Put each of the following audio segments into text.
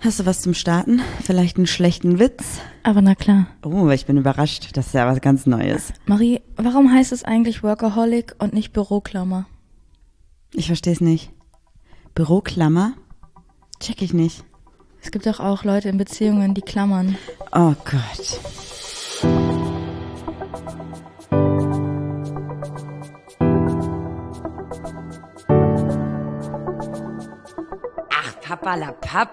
Hast du was zum Starten? Vielleicht einen schlechten Witz? Aber na klar. Oh, ich bin überrascht. Das ist ja was ganz Neues. Marie, warum heißt es eigentlich Workaholic und nicht Büroklammer? Ich verstehe es nicht. Büroklammer? Check ich nicht. Es gibt doch auch Leute in Beziehungen, die klammern. Oh Gott. Ach, Papperlapapp.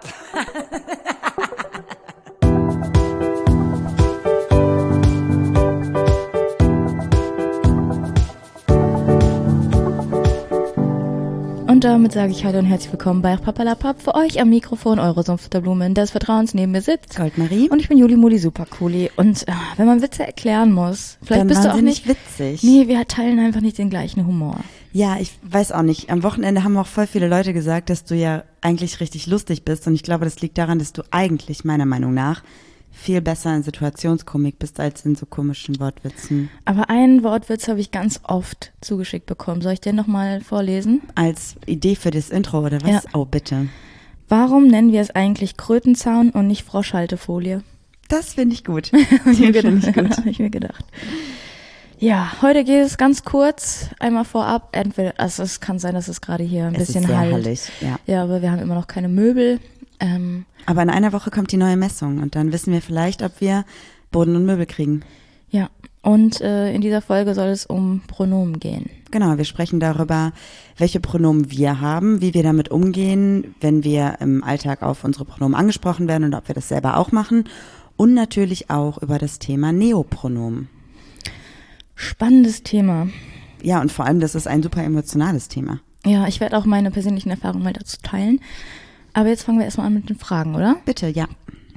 Und damit sage ich hallo und herzlich willkommen bei Papperlapapp. Für euch am Mikrofon eure Sumpfblumen des Vertrauens. Neben mir sitzt Goldmarie. Und ich bin Juli Muli Supercooli. Und wenn man Witze erklären muss, vielleicht dann bist du auch nicht witzig. Nee, wir teilen einfach nicht den gleichen Humor. Ja, ich weiß auch nicht. Am Wochenende haben auch voll viele Leute gesagt, dass du ja eigentlich richtig lustig bist. Und ich glaube, das liegt daran, dass du eigentlich, meiner Meinung nach, viel besser in Situationskomik bist als in so komischen Wortwitzen. Aber einen Wortwitz habe ich ganz oft zugeschickt bekommen. Soll ich den nochmal vorlesen? Als Idee für das Intro oder was? Ja. Oh, bitte. Warum nennen wir es eigentlich Krötenzaun und nicht Froschhaltefolie? Das finde ich gut. Hab ich Den mir gedacht. Ja, heute geht es ganz kurz, einmal vorab. Entweder, also es kann sein, dass es gerade hier ein bisschen ist sehr halt. hallig, ja. Ja, aber wir haben immer noch keine Möbel. Aber in einer Woche kommt die neue Messung und dann wissen wir vielleicht, ob wir Boden und Möbel kriegen. Ja, und in dieser Folge soll es um Pronomen gehen. Genau, wir sprechen darüber, welche Pronomen wir haben, wie wir damit umgehen, wenn wir im Alltag auf unsere Pronomen angesprochen werden und ob wir das selber auch machen. Und natürlich auch über das Thema Neopronomen. Spannendes Thema. Ja, und vor allem, das ist ein super emotionales Thema. Ja, ich werde auch meine persönlichen Erfahrungen mal dazu teilen. Aber jetzt fangen wir erstmal an mit den Fragen, oder? Bitte, ja.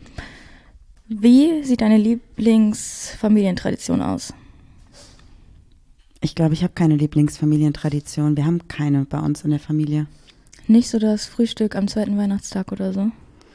Wie sieht deine Lieblingsfamilientradition aus? Ich glaube, ich habe keine Lieblingsfamilientradition. Wir haben keine bei uns in der Familie. Nicht so das Frühstück am zweiten Weihnachtstag oder so?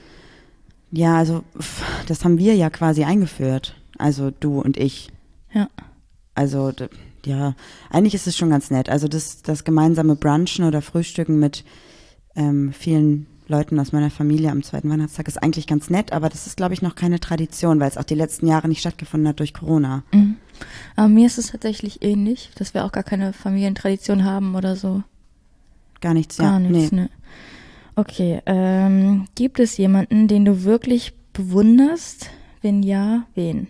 Ja, also das haben wir ja quasi eingeführt. Also du und ich. Ja. Also ja, eigentlich ist es schon ganz nett. Also das gemeinsame Brunchen oder Frühstücken mit vielen Leuten aus meiner Familie am zweiten Weihnachtstag ist eigentlich ganz nett, aber das ist, glaube ich, noch keine Tradition, weil es auch die letzten Jahre nicht stattgefunden hat durch Corona. Mhm. Aber mir ist es tatsächlich ähnlich, dass wir auch gar keine Familientradition haben oder so. Gar nichts, Gar ja. nichts, Nee. ne. Okay, gibt es jemanden, den du wirklich bewunderst? Wenn ja, wen?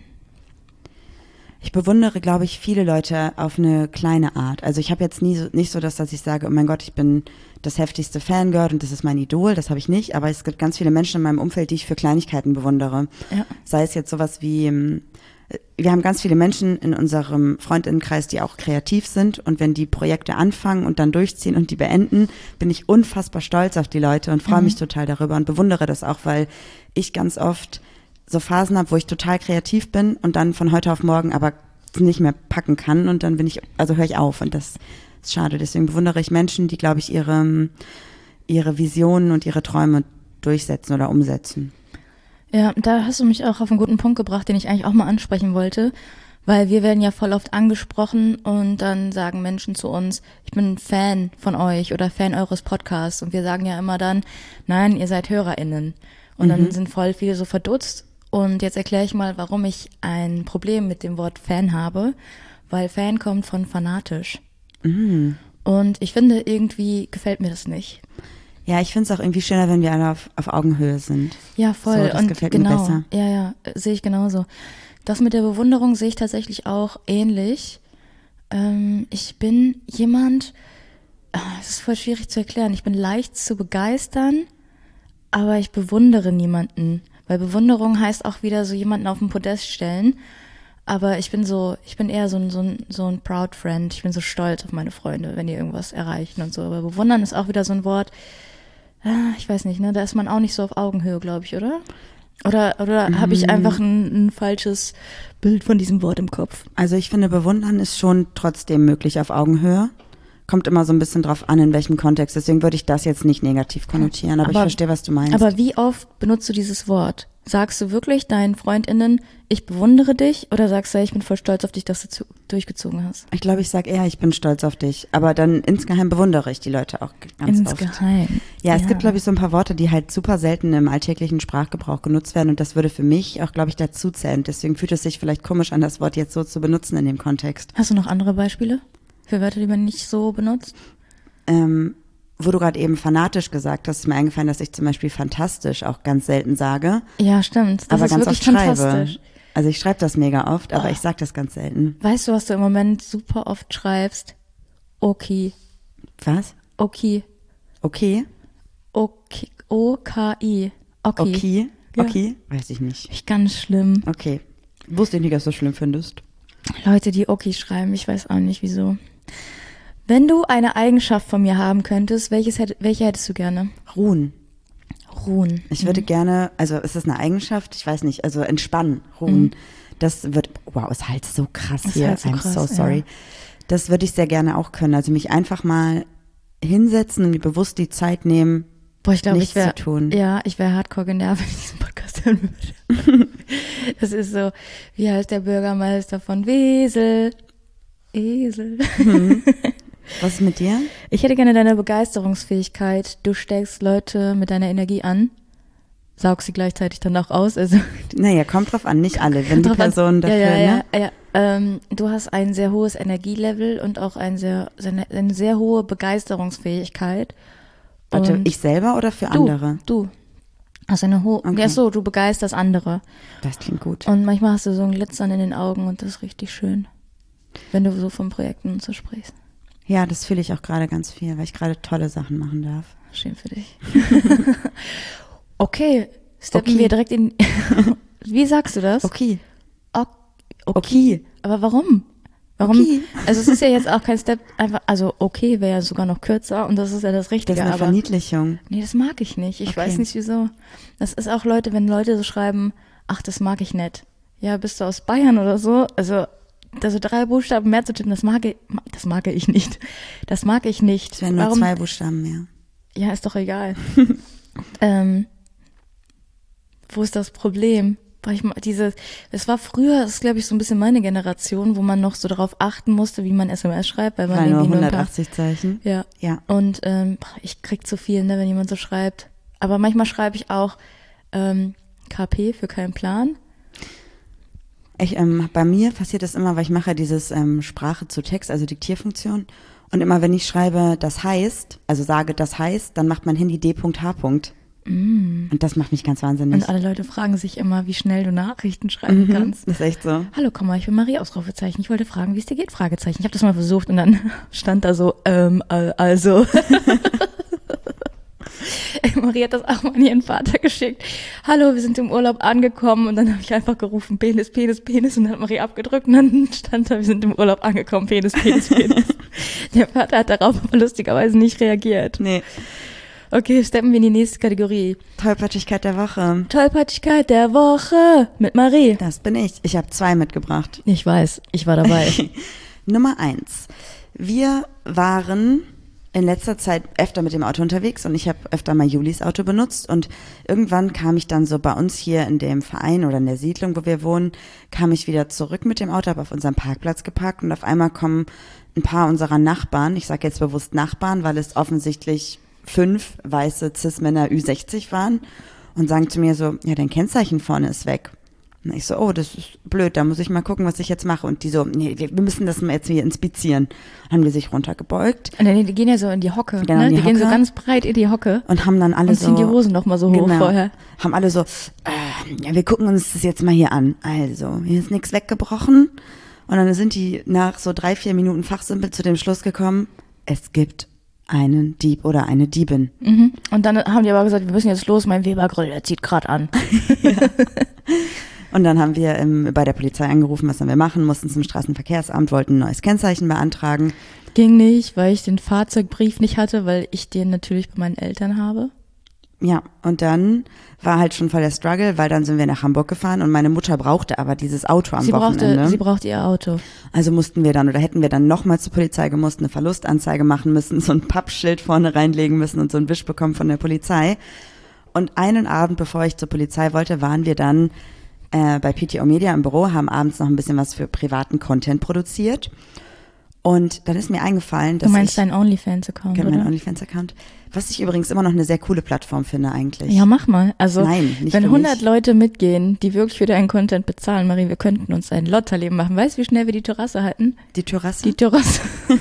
Ich bewundere, glaube ich, viele Leute auf eine kleine Art. Also ich habe jetzt nicht so, dass ich sage, oh mein Gott, ich bin das heftigste Fangirl und das ist mein Idol. Das habe ich nicht. Aber es gibt ganz viele Menschen in meinem Umfeld, die ich für Kleinigkeiten bewundere. Ja. Sei es jetzt sowas wie, wir haben ganz viele Menschen in unserem Freundinnenkreis, die auch kreativ sind. Und wenn die Projekte anfangen und dann durchziehen und die beenden, bin ich unfassbar stolz auf die Leute und freue mich total darüber und bewundere das auch, weil ich ganz oft so Phasen habe, wo ich total kreativ bin und dann von heute auf morgen aber nicht mehr packen kann und dann höre ich auf und das ist schade. Deswegen bewundere ich Menschen, die, glaube ich, ihre Visionen und ihre Träume durchsetzen oder umsetzen. Ja, da hast du mich auch auf einen guten Punkt gebracht, den ich eigentlich auch mal ansprechen wollte, weil wir werden ja voll oft angesprochen und dann sagen Menschen zu uns, ich bin Fan von euch oder Fan eures Podcasts und wir sagen ja immer dann, nein, ihr seid HörerInnen und dann sind voll viele so verdutzt. Und jetzt erkläre ich mal, warum ich ein Problem mit dem Wort Fan habe, weil Fan kommt von fanatisch. Und ich finde, irgendwie gefällt mir das nicht. Ja, ich finde es auch irgendwie schöner, wenn wir alle auf Augenhöhe sind. Ja, voll. So, das und gefällt genau, mir besser. Ja, sehe ich genauso. Das mit der Bewunderung sehe ich tatsächlich auch ähnlich. Ich bin jemand, es ist voll schwierig zu erklären, ich bin leicht zu begeistern, aber ich bewundere niemanden. Weil Bewunderung heißt auch wieder so jemanden auf den Podest stellen. Aber ich bin eher so ein Proud Friend. Ich bin so stolz auf meine Freunde, wenn die irgendwas erreichen und so. Aber bewundern ist auch wieder so ein Wort, ich weiß nicht, ne, da ist man auch nicht so auf Augenhöhe, glaube ich, oder? Oder habe ich einfach ein falsches Bild von diesem Wort im Kopf? Also ich finde, bewundern ist schon trotzdem möglich auf Augenhöhe. Kommt immer so ein bisschen drauf an, in welchem Kontext. Deswegen würde ich das jetzt nicht negativ konnotieren, aber ich verstehe, was du meinst. Aber wie oft benutzt du dieses Wort? Sagst du wirklich deinen FreundInnen, ich bewundere dich, oder sagst du, ich bin voll stolz auf dich, dass du durchgezogen hast? Ich glaube, ich sage eher, ich bin stolz auf dich. Aber dann insgeheim bewundere ich die Leute auch ganz oft. Insgeheim. Ja, es gibt, glaube ich, so ein paar Worte, die halt super selten im alltäglichen Sprachgebrauch genutzt werden. Und das würde für mich auch, glaube ich, dazu zählen. Deswegen fühlt es sich vielleicht komisch an, das Wort jetzt so zu benutzen in dem Kontext. Hast du noch andere Beispiele für Wörter, die man nicht so benutzt? Wo du gerade eben fanatisch gesagt hast, ist mir eingefallen, dass ich zum Beispiel fantastisch auch ganz selten sage. Ja, stimmt. Das aber ist ganz wirklich oft schreibe. fantastisch. Also ich schreibe das mega oft, aber ich sage das ganz selten. Weißt du, was du im Moment super oft schreibst? Okay. Was? Okay. Okay? Okay. O-K-I. Okay. Okay? Ja. Okay? Weiß ich nicht. Ich ganz schlimm. Okay. Wusste ich nicht, dass du das schlimm findest. Leute, die okay schreiben, ich weiß auch nicht wieso. Wenn du eine Eigenschaft von mir haben könntest, welche hättest du gerne? Ruhen. Ruhen. Ich würde gerne, also ist das eine Eigenschaft? Ich weiß nicht, also entspannen, ruhen. Das wird, wow, ist halt so krass Ist hier. halt so I'm krass, so sorry. ja. Das würde ich sehr gerne auch können. Also mich einfach mal hinsetzen und mir bewusst die Zeit nehmen, Boah, ich glaube, nichts zu tun. Ja, ich wäre hardcore genervt, wenn ich diesen Podcast hören würde. Das ist so, wie heißt der Bürgermeister von Wesel? Esel. Was ist mit dir? Ich hätte gerne deine Begeisterungsfähigkeit. Du steckst Leute mit deiner Energie an, saugst sie gleichzeitig dann auch aus. Also Naja, kommt drauf an, nicht alle. Wenn die drauf an- Person dafür, ne? Ja. Du hast ein sehr hohes Energielevel und auch eine sehr hohe Begeisterungsfähigkeit. Warte, Und ich selber oder für andere? Du hast eine hohe, Okay. ja so, du begeisterst andere. Das klingt gut. Und manchmal hast du so ein Glitzern in den Augen und das ist richtig schön, wenn du so von Projekten und so sprichst. Ja, das fühle ich auch gerade ganz viel, weil ich gerade tolle Sachen machen darf. Schön für dich. Okay, steppen Okay. wir direkt in. Wie sagst du das? Okay. Okay. Okay. Aber warum? Warum? Okay. Also es ist ja jetzt auch kein Step, einfach, also okay wäre ja sogar noch kürzer und das ist ja das Das Richtige. ist eine aber Verniedlichung. nee, das mag ich nicht. Ich Okay. weiß nicht wieso. Das ist auch Leute, wenn Leute so schreiben, ach, das mag ich nicht. Ja, bist du aus Bayern oder so? Also 3 Buchstaben mehr zu tippen, das mag ich nicht. Das mag ich nicht. Es wären nur 2 Buchstaben mehr. Ja, ist doch egal. Wo ist das Problem? Weil es war früher, das ist glaube ich so ein bisschen meine Generation, wo man noch so darauf achten musste, wie man SMS schreibt, weil man Weil nur irgendwie nur ein paar, 180 Zeichen. ja. Ja. Und ich krieg zu viel, ne, wenn jemand so schreibt. Aber manchmal schreibe ich auch KP für keinen Plan. Bei mir passiert das immer, weil ich mache dieses Sprache zu Text, also Diktierfunktion. Und immer wenn ich schreibe, das heißt, also sage, das heißt, dann macht mein Handy D.H. Und das macht mich ganz wahnsinnig. Und alle Leute fragen sich immer, wie schnell du Nachrichten schreiben kannst. Das ist echt so. Hallo, Komma, ich bin Marie, Ausrufezeichen. Ich wollte fragen, wie es dir geht, Fragezeichen. Ich habe das mal versucht und dann stand da so, also. Marie hat das auch mal an ihren Vater geschickt. Hallo, wir sind im Urlaub angekommen und dann habe ich einfach gerufen, Penis, Penis, Penis und dann hat Marie abgedrückt und dann stand da, wir sind im Urlaub angekommen, Penis, Penis, Penis. Der Vater hat darauf aber lustigerweise nicht reagiert. Nee. Okay, steppen wir in die nächste Kategorie. Tollpatschigkeit der Woche. Tollpatschigkeit der Woche mit Marie. Das bin ich. Ich habe 2 mitgebracht. Ich weiß, ich war dabei. Nummer 1. Wir waren in letzter Zeit öfter mit dem Auto unterwegs und ich habe öfter mal Julis Auto benutzt und irgendwann kam ich dann so bei uns hier in dem Verein oder in der Siedlung, wo wir wohnen, kam ich wieder zurück mit dem Auto, habe auf unserem Parkplatz geparkt und auf einmal kommen ein paar unserer Nachbarn, ich sage jetzt bewusst Nachbarn, weil es offensichtlich 5 weiße Cis-Männer Ü60 waren und sagen zu mir so, ja, dein Kennzeichen vorne ist weg. Und ich so, oh, das ist blöd, da muss ich mal gucken, was ich jetzt mache. Und die so, nee, wir müssen das mal jetzt hier inspizieren. Dann haben die sich runtergebeugt. Und dann, die gehen ja so in die Hocke, Genau, ne? in die Die gehen so Hocke. ganz breit in die Hocke Und haben dann alle und so, ziehen die Hosen noch mal so hoch genau, vorher. haben alle so, ja, wir gucken uns das jetzt mal hier an. Also, hier ist nichts weggebrochen. Und dann sind die nach so 3-4 Minuten Fachsimpel zu dem Schluss gekommen, es gibt einen Dieb oder eine Diebin. Mhm. Und dann haben die aber gesagt, wir müssen jetzt los, mein Webergrill, der zieht gerade an. Und dann haben wir bei der Polizei angerufen, was sollen wir machen, mussten zum Straßenverkehrsamt, wollten ein neues Kennzeichen beantragen. Ging nicht, weil ich den Fahrzeugbrief nicht hatte, weil ich den natürlich bei meinen Eltern habe. Ja, und dann war halt schon voll der Struggle, weil dann sind wir nach Hamburg gefahren und meine Mutter brauchte aber dieses Auto am Wochenende. Sie brauchte ihr Auto. Also mussten wir dann oder hätten wir dann nochmal zur Polizei gemusst, eine Verlustanzeige machen müssen, so ein Pappschild vorne reinlegen müssen und so einen Wisch bekommen von der Polizei. Und einen Abend, bevor ich zur Polizei wollte, waren wir dann bei PTO Media im Büro, haben abends noch ein bisschen was für privaten Content produziert. Und dann ist mir eingefallen, dass du meinst deinen OnlyFans-Account, oder? Mein OnlyFans-Account. Was ich übrigens immer noch eine sehr coole Plattform finde eigentlich. Ja, mach mal. Also, Nein, nicht wenn für 100 mich. Leute mitgehen, die wirklich für deinen Content bezahlen, Marie, wir könnten uns ein Lotterleben machen. Weißt du, wie schnell wir die Terrasse halten? Die Terrasse? Die Terrasse.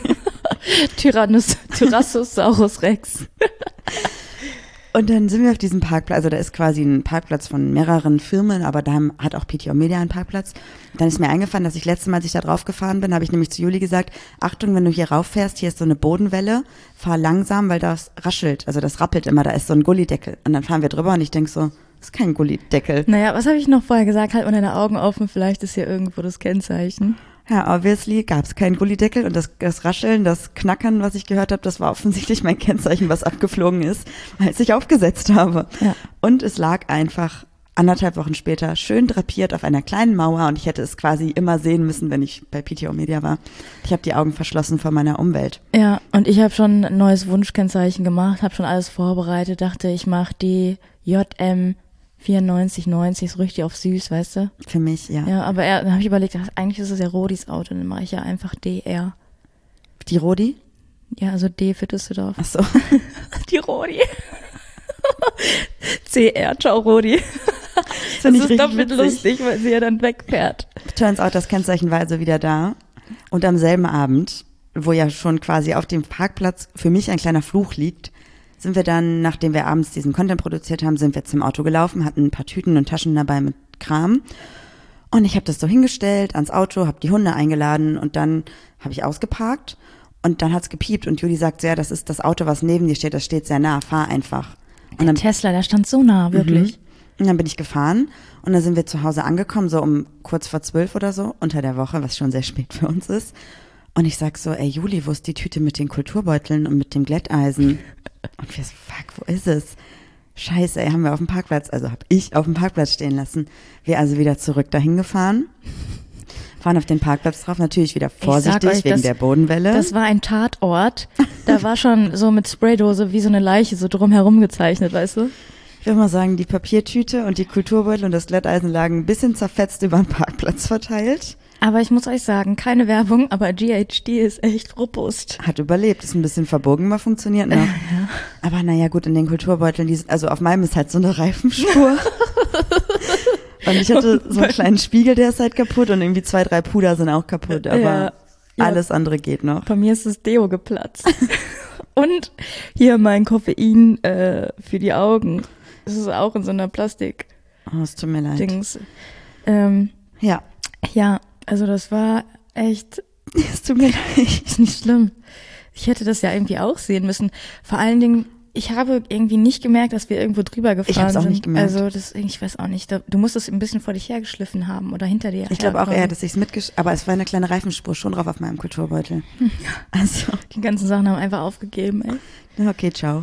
Tyrannosaurus Rex. Und dann sind wir auf diesem Parkplatz, also da ist quasi ein Parkplatz von mehreren Firmen, aber da hat auch PTO Media einen Parkplatz. Und dann ist mir eingefallen, dass ich letztes Mal, als ich da drauf gefahren bin, habe ich nämlich zu Juli gesagt, Achtung, wenn du hier rauffährst, hier ist so eine Bodenwelle, fahr langsam, weil das raschelt, also das rappelt immer, da ist so ein Gullideckel. Und dann fahren wir drüber und ich denk so, das ist kein Gullideckel. Naja, was habe ich noch vorher gesagt? Halt mal deine Augen offen, vielleicht ist hier irgendwo das Kennzeichen. Ja, obviously gab es keinen Gullideckel und das Rascheln, das Knackern, was ich gehört habe, das war offensichtlich mein Kennzeichen, was abgeflogen ist, als ich aufgesetzt habe. Ja. Und es lag einfach 1,5 Wochen später schön drapiert auf einer kleinen Mauer und ich hätte es quasi immer sehen müssen, wenn ich bei PTO Media war. Ich habe die Augen verschlossen vor meiner Umwelt. Ja, und ich habe schon ein neues Wunschkennzeichen gemacht, habe schon alles vorbereitet, dachte, ich mache die JM 9490, so richtig auf süß, weißt du? Für mich, ja. Ja, aber dann habe ich überlegt, eigentlich ist es ja Rodis Auto, dann mache ich ja einfach DR. Die Rodi? Ja, also D für Düsseldorf. Ach so. Die Rodi. CR, ciao Rodi. Das Finde ich ist richtig doppelt witzig. lustig, weil sie ja dann wegfährt. Turns out, das Kennzeichen war also wieder da. Und am selben Abend, wo ja schon quasi auf dem Parkplatz für mich ein kleiner Fluch liegt, sind wir dann, nachdem wir abends diesen Content produziert haben, sind wir zum Auto gelaufen, hatten ein paar Tüten und Taschen dabei mit Kram. Und ich habe das so hingestellt ans Auto, habe die Hunde eingeladen und dann habe ich ausgeparkt und dann hat's gepiept und Juli sagt so, ja, das ist das Auto, was neben dir steht, das steht sehr nah, fahr einfach. Und dann, Tesla, der stand so nah, wirklich. und dann bin ich gefahren und dann sind wir zu Hause angekommen, so um kurz vor 12 oder so, unter der Woche, was schon sehr spät für uns ist. Und ich sag so, ey Juli, wo ist die Tüte mit den Kulturbeuteln und mit dem Glätteisen? Und wir so, fuck, wo ist es? Scheiße, ey, haben wir auf dem Parkplatz, also hab ich auf dem Parkplatz stehen lassen. Wir also wieder zurück dahin gefahren, fahren auf den Parkplatz drauf, natürlich wieder vorsichtig euch, wegen der Bodenwelle. Das war ein Tatort. Da war schon so mit Spraydose wie so eine Leiche so drumherum gezeichnet, weißt du? Ich würde mal sagen, die Papiertüte und die Kulturbeutel und das Glätteisen lagen ein bisschen zerfetzt über den Parkplatz verteilt. Aber ich muss euch sagen, keine Werbung, aber GHD ist echt robust. Hat überlebt, ist ein bisschen verbogen, aber funktioniert noch. Ja. Aber naja, gut, in den Kulturbeuteln, also auf meinem ist halt so eine Reifenspur. Und ich hatte so einen kleinen Spiegel, der ist halt kaputt und irgendwie 2, 3 Puder sind auch kaputt, aber Ja. alles andere geht noch. Bei mir ist das Deo geplatzt. Und hier mein Koffein für die Augen. Das ist auch in so einer Plastik-Dings. Oh, es tut mir leid. Ja, Ja, also das war echt, es tut mir leid. ist nicht schlimm. Ich hätte das ja irgendwie auch sehen müssen. Vor allen Dingen, ich habe irgendwie nicht gemerkt, dass wir irgendwo drüber gefahren sind. Ich hab's auch nicht gemerkt. Also ich weiß auch nicht. Du musst es ein bisschen vor dich hergeschliffen haben oder hinter dir. Ich glaube auch herkommen. eher, dass ich es aber es war eine kleine Reifenspur schon drauf auf meinem Kulturbeutel. Also, Die ganzen Sachen haben einfach aufgegeben, ey. okay, ciao.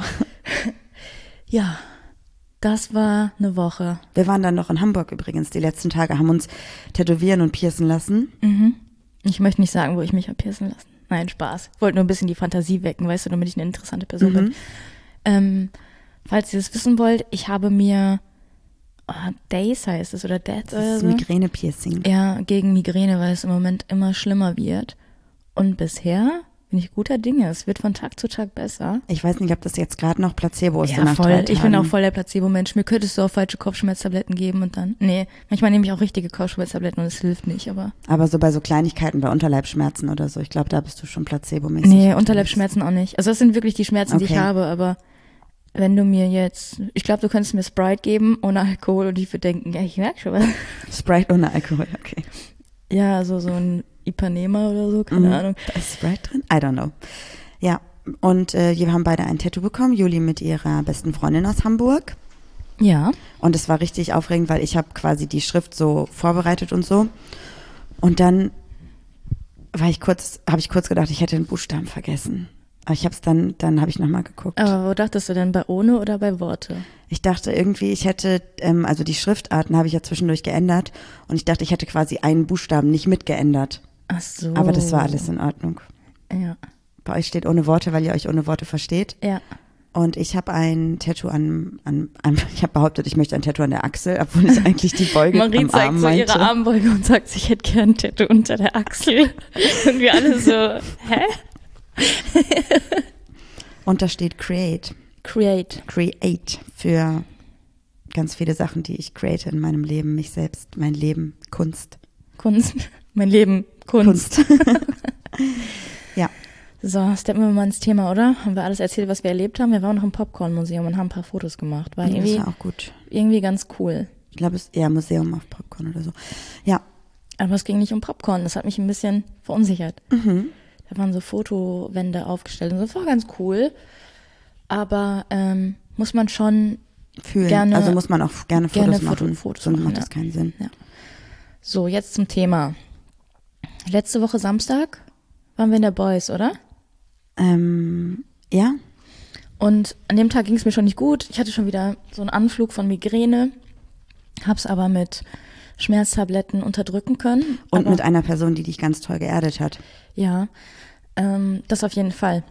Ja, das war eine Woche. Wir waren dann noch in Hamburg übrigens die letzten Tage, haben uns tätowieren und piercen lassen. Ich möchte nicht sagen, wo ich mich habe piercen lassen. Nein, Spaß. Ich wollte nur ein bisschen die Fantasie wecken, weißt du, damit ich eine interessante Person bin. Falls ihr das wissen wollt, ich habe mir Days heißt es oder Death Das oder ist so. Migräne-Piercing. Ja, gegen Migräne, weil es im Moment immer schlimmer wird. Und bisher bin ich guter Dinge. Es wird von Tag zu Tag besser. Ich weiß nicht, ob das jetzt gerade noch Placebo ist. Ja, voll. Ich bin auch voll der Placebo-Mensch. Mir könntest du auch falsche Kopfschmerztabletten geben und dann. Nee, manchmal nehme ich auch richtige Kopfschmerztabletten und es hilft nicht, Aber so bei so Kleinigkeiten, bei Unterleibsschmerzen oder so, ich glaube, da bist du schon placebo-mäßig. Nee, unterwegs. Unterleibsschmerzen auch nicht. Also das sind wirklich die Schmerzen, die ich Okay. habe, aber wenn du mir jetzt, ich glaube, du könntest mir Sprite geben ohne Alkohol und ich würde denken, ja, ich merke schon was. Sprite ohne Alkohol, okay. Ja, also so ein Ipanema oder so, keine Ahnung. Da ist Sprite drin? I don't know. Ja, und wir haben beide ein Tattoo bekommen, Juli mit ihrer besten Freundin aus Hamburg. Ja. Und es war richtig aufregend, weil ich habe quasi die Schrift so vorbereitet und so. Und dann habe ich kurz gedacht, ich hätte einen Buchstaben vergessen. Aber ich habe es dann habe ich nochmal geguckt. Aber wo dachtest du denn, bei ohne oder bei Worte? Ich dachte irgendwie, ich hätte, also die Schriftarten habe ich ja zwischendurch geändert und ich dachte, ich hätte quasi einen Buchstaben nicht mitgeändert. Ach so. Aber das war alles in Ordnung. Ja. Bei euch steht ohne Worte, weil ihr euch ohne Worte versteht. Ja. Und ich habe ein Tattoo ich habe behauptet, ich möchte ein Tattoo an der Achsel, obwohl ich eigentlich die Beuge Marie am zeigt Arm so meinte. ihre Armbeuge und sagt, ich hätte gern ein Tattoo unter der Achsel. Und wir alle so, hä? Und da steht Create. Create. Create für ganz viele Sachen, die ich create in meinem Leben, mich selbst, mein Leben, Kunst. Kunst. Mein Leben, Kunst. Ja. So, steppen wir mal ins Thema, oder? Haben wir alles erzählt, was wir erlebt haben? Wir waren noch im Popcorn-Museum und haben ein paar Fotos gemacht. War Das irgendwie, ist auch gut. irgendwie ganz cool. Ich glaube, es ist eher Museum auf Popcorn oder so. Ja. Aber es ging nicht um Popcorn. Das hat mich ein bisschen verunsichert. Mhm. Da waren so Fotowände aufgestellt und so. Das war ganz cool. Aber muss man schon Fühlen. gerne, also muss man auch gerne Fotos machen. Fotos Sonst machen, macht ja. das keinen Sinn. Ja. So, jetzt zum Thema. Letzte Woche Samstag waren wir in der Boys, oder? Ja. Und an dem Tag ging es mir schon nicht gut. Ich hatte schon wieder so einen Anflug von Migräne, hab's aber mit Schmerztabletten unterdrücken können. Und aber, mit einer Person, die dich ganz toll geerdet hat. Ja, das auf jeden Fall.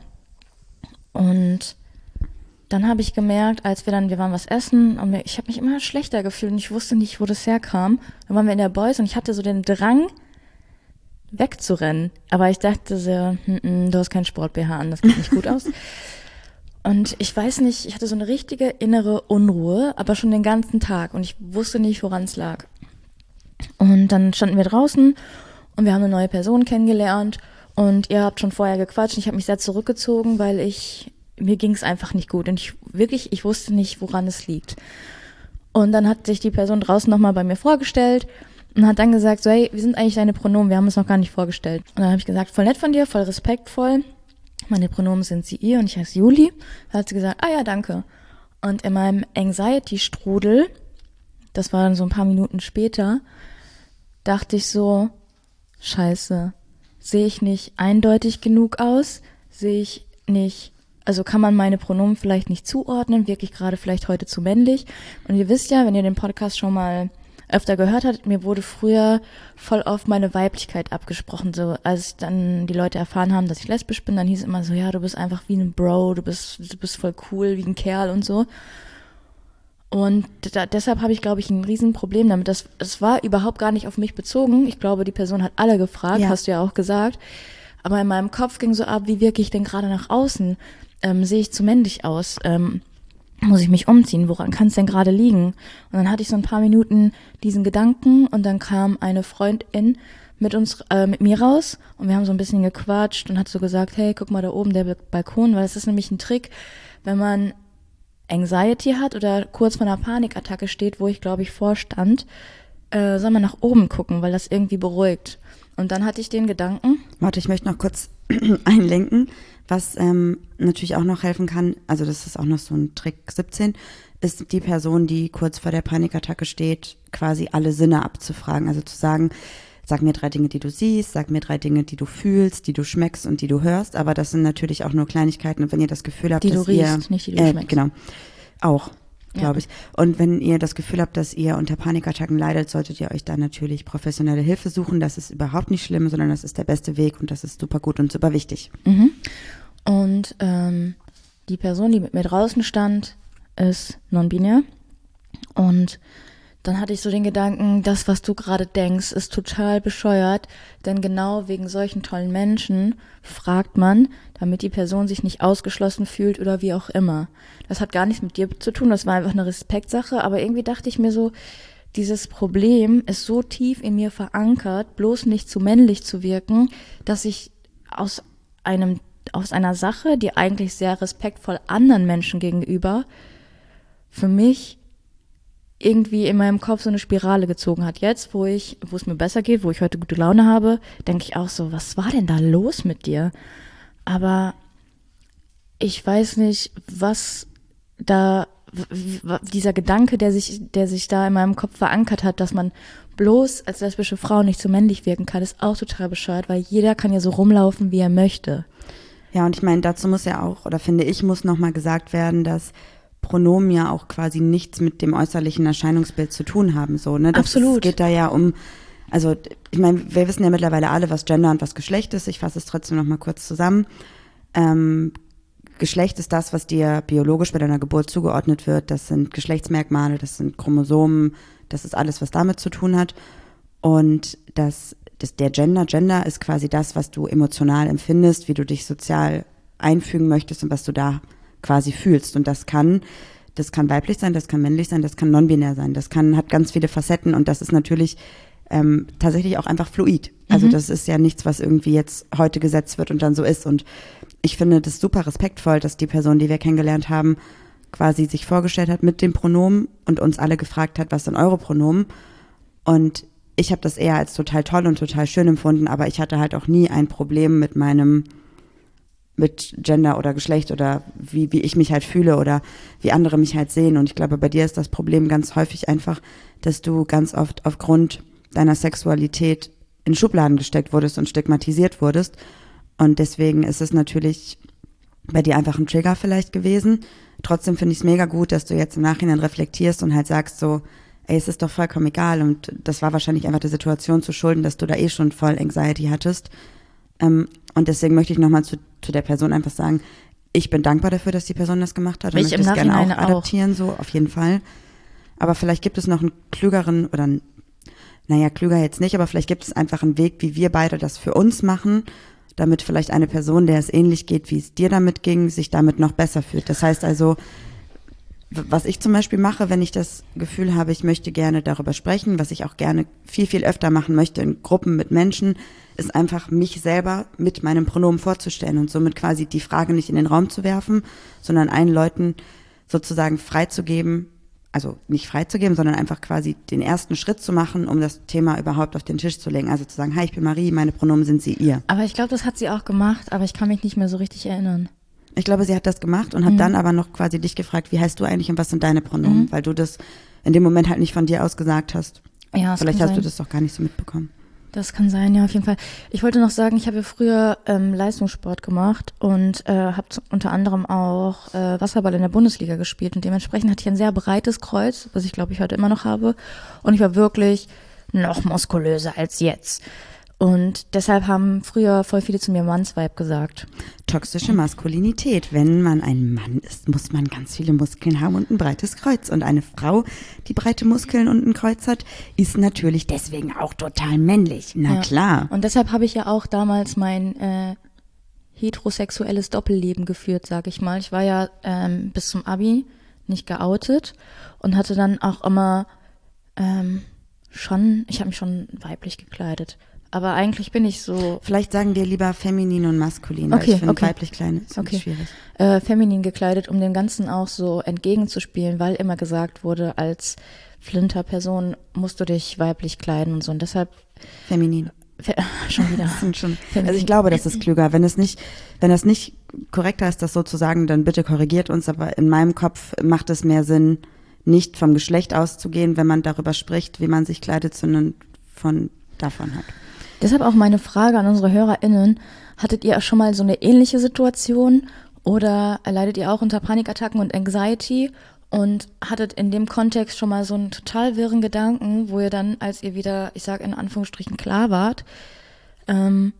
Und dann habe ich gemerkt, wir waren was essen und ich habe mich immer schlechter gefühlt und ich wusste nicht, wo das herkam. Dann waren wir in der Boys und ich hatte so den Drang, wegzurennen. Aber ich dachte so, du hast keinen Sport-BH an, das geht nicht gut aus. Und ich weiß nicht, ich hatte so eine richtige innere Unruhe, aber schon den ganzen Tag und ich wusste nicht, woran es lag. Und dann standen wir draußen und wir haben eine neue Person kennengelernt und ihr habt schon vorher gequatscht und ich habe mich sehr zurückgezogen, weil mir ging es einfach nicht gut und ich wusste nicht, woran es liegt. Und dann hat sich die Person draußen nochmal bei mir vorgestellt und hat dann gesagt, so, hey, wie sind eigentlich deine Pronomen? Wir haben uns noch gar nicht vorgestellt. Und dann habe ich gesagt, voll nett von dir, voll respektvoll. Meine Pronomen sind sie, ihr und ich heiße Juli. Da hat sie gesagt, ah ja, danke. Und in meinem Anxiety-Strudel, das war dann so ein paar Minuten später, dachte ich so, scheiße, sehe ich nicht eindeutig genug aus? Sehe ich nicht, also kann man meine Pronomen vielleicht nicht zuordnen, wirklich gerade vielleicht heute zu männlich? Und ihr wisst ja, wenn ihr den Podcast schon mal öfter gehört habt, mir wurde früher voll oft meine Weiblichkeit abgesprochen. So, als dann die Leute erfahren haben, dass ich lesbisch bin, dann hieß es immer so, ja, du bist einfach wie ein Bro, du bist voll cool, wie ein Kerl und so. Und deshalb habe ich, glaube ich, ein Riesenproblem damit. Das war überhaupt gar nicht auf mich bezogen. Ich glaube, die Person hat alle gefragt, Ja. hast du ja auch gesagt. Aber in meinem Kopf ging so ab, wie wirke ich denn gerade nach außen? Sehe ich zu männlich aus? Muss ich mich umziehen? Woran kann es denn gerade liegen? Und dann hatte ich so ein paar Minuten diesen Gedanken und dann kam eine Freundin mit mir raus und wir haben so ein bisschen gequatscht und hat so gesagt, hey, guck mal da oben, der Balkon, weil das ist nämlich ein Trick, wenn man Anxiety hat oder kurz vor einer Panikattacke steht, wo ich, glaube ich, vorstand, soll man nach oben gucken, weil das irgendwie beruhigt. Und dann hatte ich den Gedanken. Warte, ich möchte noch kurz einlenken, was natürlich auch noch helfen kann, also das ist auch noch so ein Trick 17, ist die Person, die kurz vor der Panikattacke steht, quasi alle Sinne abzufragen. Also zu sagen, sag mir 3 Dinge, die du siehst, sag mir 3 Dinge, die du fühlst, die du schmeckst und die du hörst. Aber das sind natürlich auch nur Kleinigkeiten. Und wenn ihr das Gefühl habt, Die dass du ihr... riechst, nicht die du schmeckst. Genau, auch, glaube Ja. ich. Und wenn ihr das Gefühl habt, dass ihr unter Panikattacken leidet, solltet ihr euch da natürlich professionelle Hilfe suchen. Das ist überhaupt nicht schlimm, sondern das ist der beste Weg und das ist super gut und super wichtig. Mhm. Und die Person, die mit mir draußen stand, ist non-binär. Und dann hatte ich so den Gedanken, das, was du gerade denkst, ist total bescheuert. Denn genau wegen solchen tollen Menschen fragt man, damit die Person sich nicht ausgeschlossen fühlt oder wie auch immer. Das hat gar nichts mit dir zu tun, das war einfach eine Respektsache. Aber irgendwie dachte ich mir so, dieses Problem ist so tief in mir verankert, bloß nicht zu männlich zu wirken, dass ich aus einer Sache, die eigentlich sehr respektvoll anderen Menschen gegenüber, für mich irgendwie in meinem Kopf so eine Spirale gezogen hat. Jetzt, wo es mir besser geht, wo ich heute gute Laune habe, denke ich auch so, was war denn da los mit dir? Aber ich weiß nicht, was da, dieser Gedanke, der sich da in meinem Kopf verankert hat, dass man bloß als lesbische Frau nicht so männlich wirken kann, ist auch total bescheuert, weil jeder kann ja so rumlaufen, wie er möchte. Ja, und ich meine, dazu muss ja auch, oder finde ich, muss nochmal gesagt werden, dass Pronomen ja auch quasi nichts mit dem äußerlichen Erscheinungsbild zu tun haben. So, ne? Absolut. Es geht da ja um, also ich meine, wir wissen ja mittlerweile alle, was Gender und was Geschlecht ist. Ich fasse es trotzdem nochmal kurz zusammen. Geschlecht ist das, was dir biologisch bei deiner Geburt zugeordnet wird. Das sind Geschlechtsmerkmale, das sind Chromosomen, das ist alles, was damit zu tun hat. Und der Gender ist quasi das, was du emotional empfindest, wie du dich sozial einfügen möchtest und was du da quasi fühlst. Und das kann weiblich sein, das kann männlich sein, das kann non-binär sein, hat ganz viele Facetten und das ist natürlich tatsächlich auch einfach fluid. Also das ist ja nichts, was irgendwie jetzt heute gesetzt wird und dann so ist. Und ich finde das super respektvoll, dass die Person, die wir kennengelernt haben, quasi sich vorgestellt hat mit dem Pronomen und uns alle gefragt hat, was sind eure Pronomen? Und ich habe das eher als total toll und total schön empfunden, aber ich hatte halt auch nie ein Problem mit Gender oder Geschlecht oder wie ich mich halt fühle oder wie andere mich halt sehen. Und ich glaube, bei dir ist das Problem ganz häufig einfach, dass du ganz oft aufgrund deiner Sexualität in Schubladen gesteckt wurdest und stigmatisiert wurdest. Und deswegen ist es natürlich bei dir einfach ein Trigger vielleicht gewesen. Trotzdem finde ich es mega gut, dass du jetzt im Nachhinein reflektierst und halt sagst so, ey, es ist doch vollkommen egal. Und das war wahrscheinlich einfach der Situation zu schulden, dass du da schon voll Anxiety hattest. Und deswegen möchte ich nochmal zu der Person einfach sagen, ich bin dankbar dafür, dass die Person das gemacht hat. Und möchte es gerne auch adaptieren, so auf jeden Fall. Aber vielleicht gibt es noch einen klügeren oder klüger jetzt nicht, aber vielleicht gibt es einfach einen Weg, wie wir beide das für uns machen, damit vielleicht eine Person, der es ähnlich geht, wie es dir damit ging, sich damit noch besser fühlt. Das heißt also, was ich zum Beispiel mache, wenn ich das Gefühl habe, ich möchte gerne darüber sprechen, was ich auch gerne viel, viel öfter machen möchte in Gruppen mit Menschen, ist einfach mich selber mit meinem Pronomen vorzustellen und somit quasi die Frage nicht in den Raum zu werfen, sondern allen Leuten sozusagen freizugeben, also nicht freizugeben, sondern einfach quasi den ersten Schritt zu machen, um das Thema überhaupt auf den Tisch zu legen. Also zu sagen, hi, ich bin Marie, meine Pronomen sind sie, ihr. Aber ich glaube, das hat sie auch gemacht, aber ich kann mich nicht mehr so richtig erinnern. Ich glaube, sie hat das gemacht und hat dann aber noch quasi dich gefragt, wie heißt du eigentlich und was sind deine Pronomen? Weil du das in dem Moment halt nicht von dir aus gesagt hast. Ja, vielleicht hast du das doch gar nicht so mitbekommen. Das kann sein, ja, auf jeden Fall. Ich wollte noch sagen, ich habe ja früher Leistungssport gemacht und habe unter anderem auch Wasserball in der Bundesliga gespielt und dementsprechend hatte ich ein sehr breites Kreuz, was ich glaube ich heute immer noch habe, und ich war wirklich noch muskulöser als jetzt. Und deshalb haben früher voll viele zu mir Mannsweib gesagt. Toxische Maskulinität. Wenn man ein Mann ist, muss man ganz viele Muskeln haben und ein breites Kreuz. Und eine Frau, die breite Muskeln und ein Kreuz hat, ist natürlich deswegen auch total männlich. Na klar. Und deshalb habe ich ja auch damals mein heterosexuelles Doppelleben geführt, sag ich mal. Ich war ja bis zum Abi nicht geoutet und hatte dann auch immer ich habe mich schon weiblich gekleidet. Aber eigentlich bin ich so... Vielleicht sagen wir lieber feminin und maskulin, weil ich finde weiblich klein ist schwierig. Feminin gekleidet, um dem Ganzen auch so entgegenzuspielen, weil immer gesagt wurde, als Flinter-Person musst du dich weiblich kleiden und so. Und deshalb... Feminin. Schon wieder. Also ich glaube, das ist klüger. Wenn das nicht korrekter ist, das so zu sagen, dann bitte korrigiert uns. Aber in meinem Kopf macht es mehr Sinn, nicht vom Geschlecht auszugehen, wenn man darüber spricht, wie man sich kleidet, sondern davon halt. Deshalb auch meine Frage an unsere HörerInnen. Hattet ihr schon mal so eine ähnliche Situation oder leidet ihr auch unter Panikattacken und Anxiety und hattet in dem Kontext schon mal so einen total wirren Gedanken, wo ihr dann, als ihr wieder, ich sag in Anführungsstrichen, klar wart, dann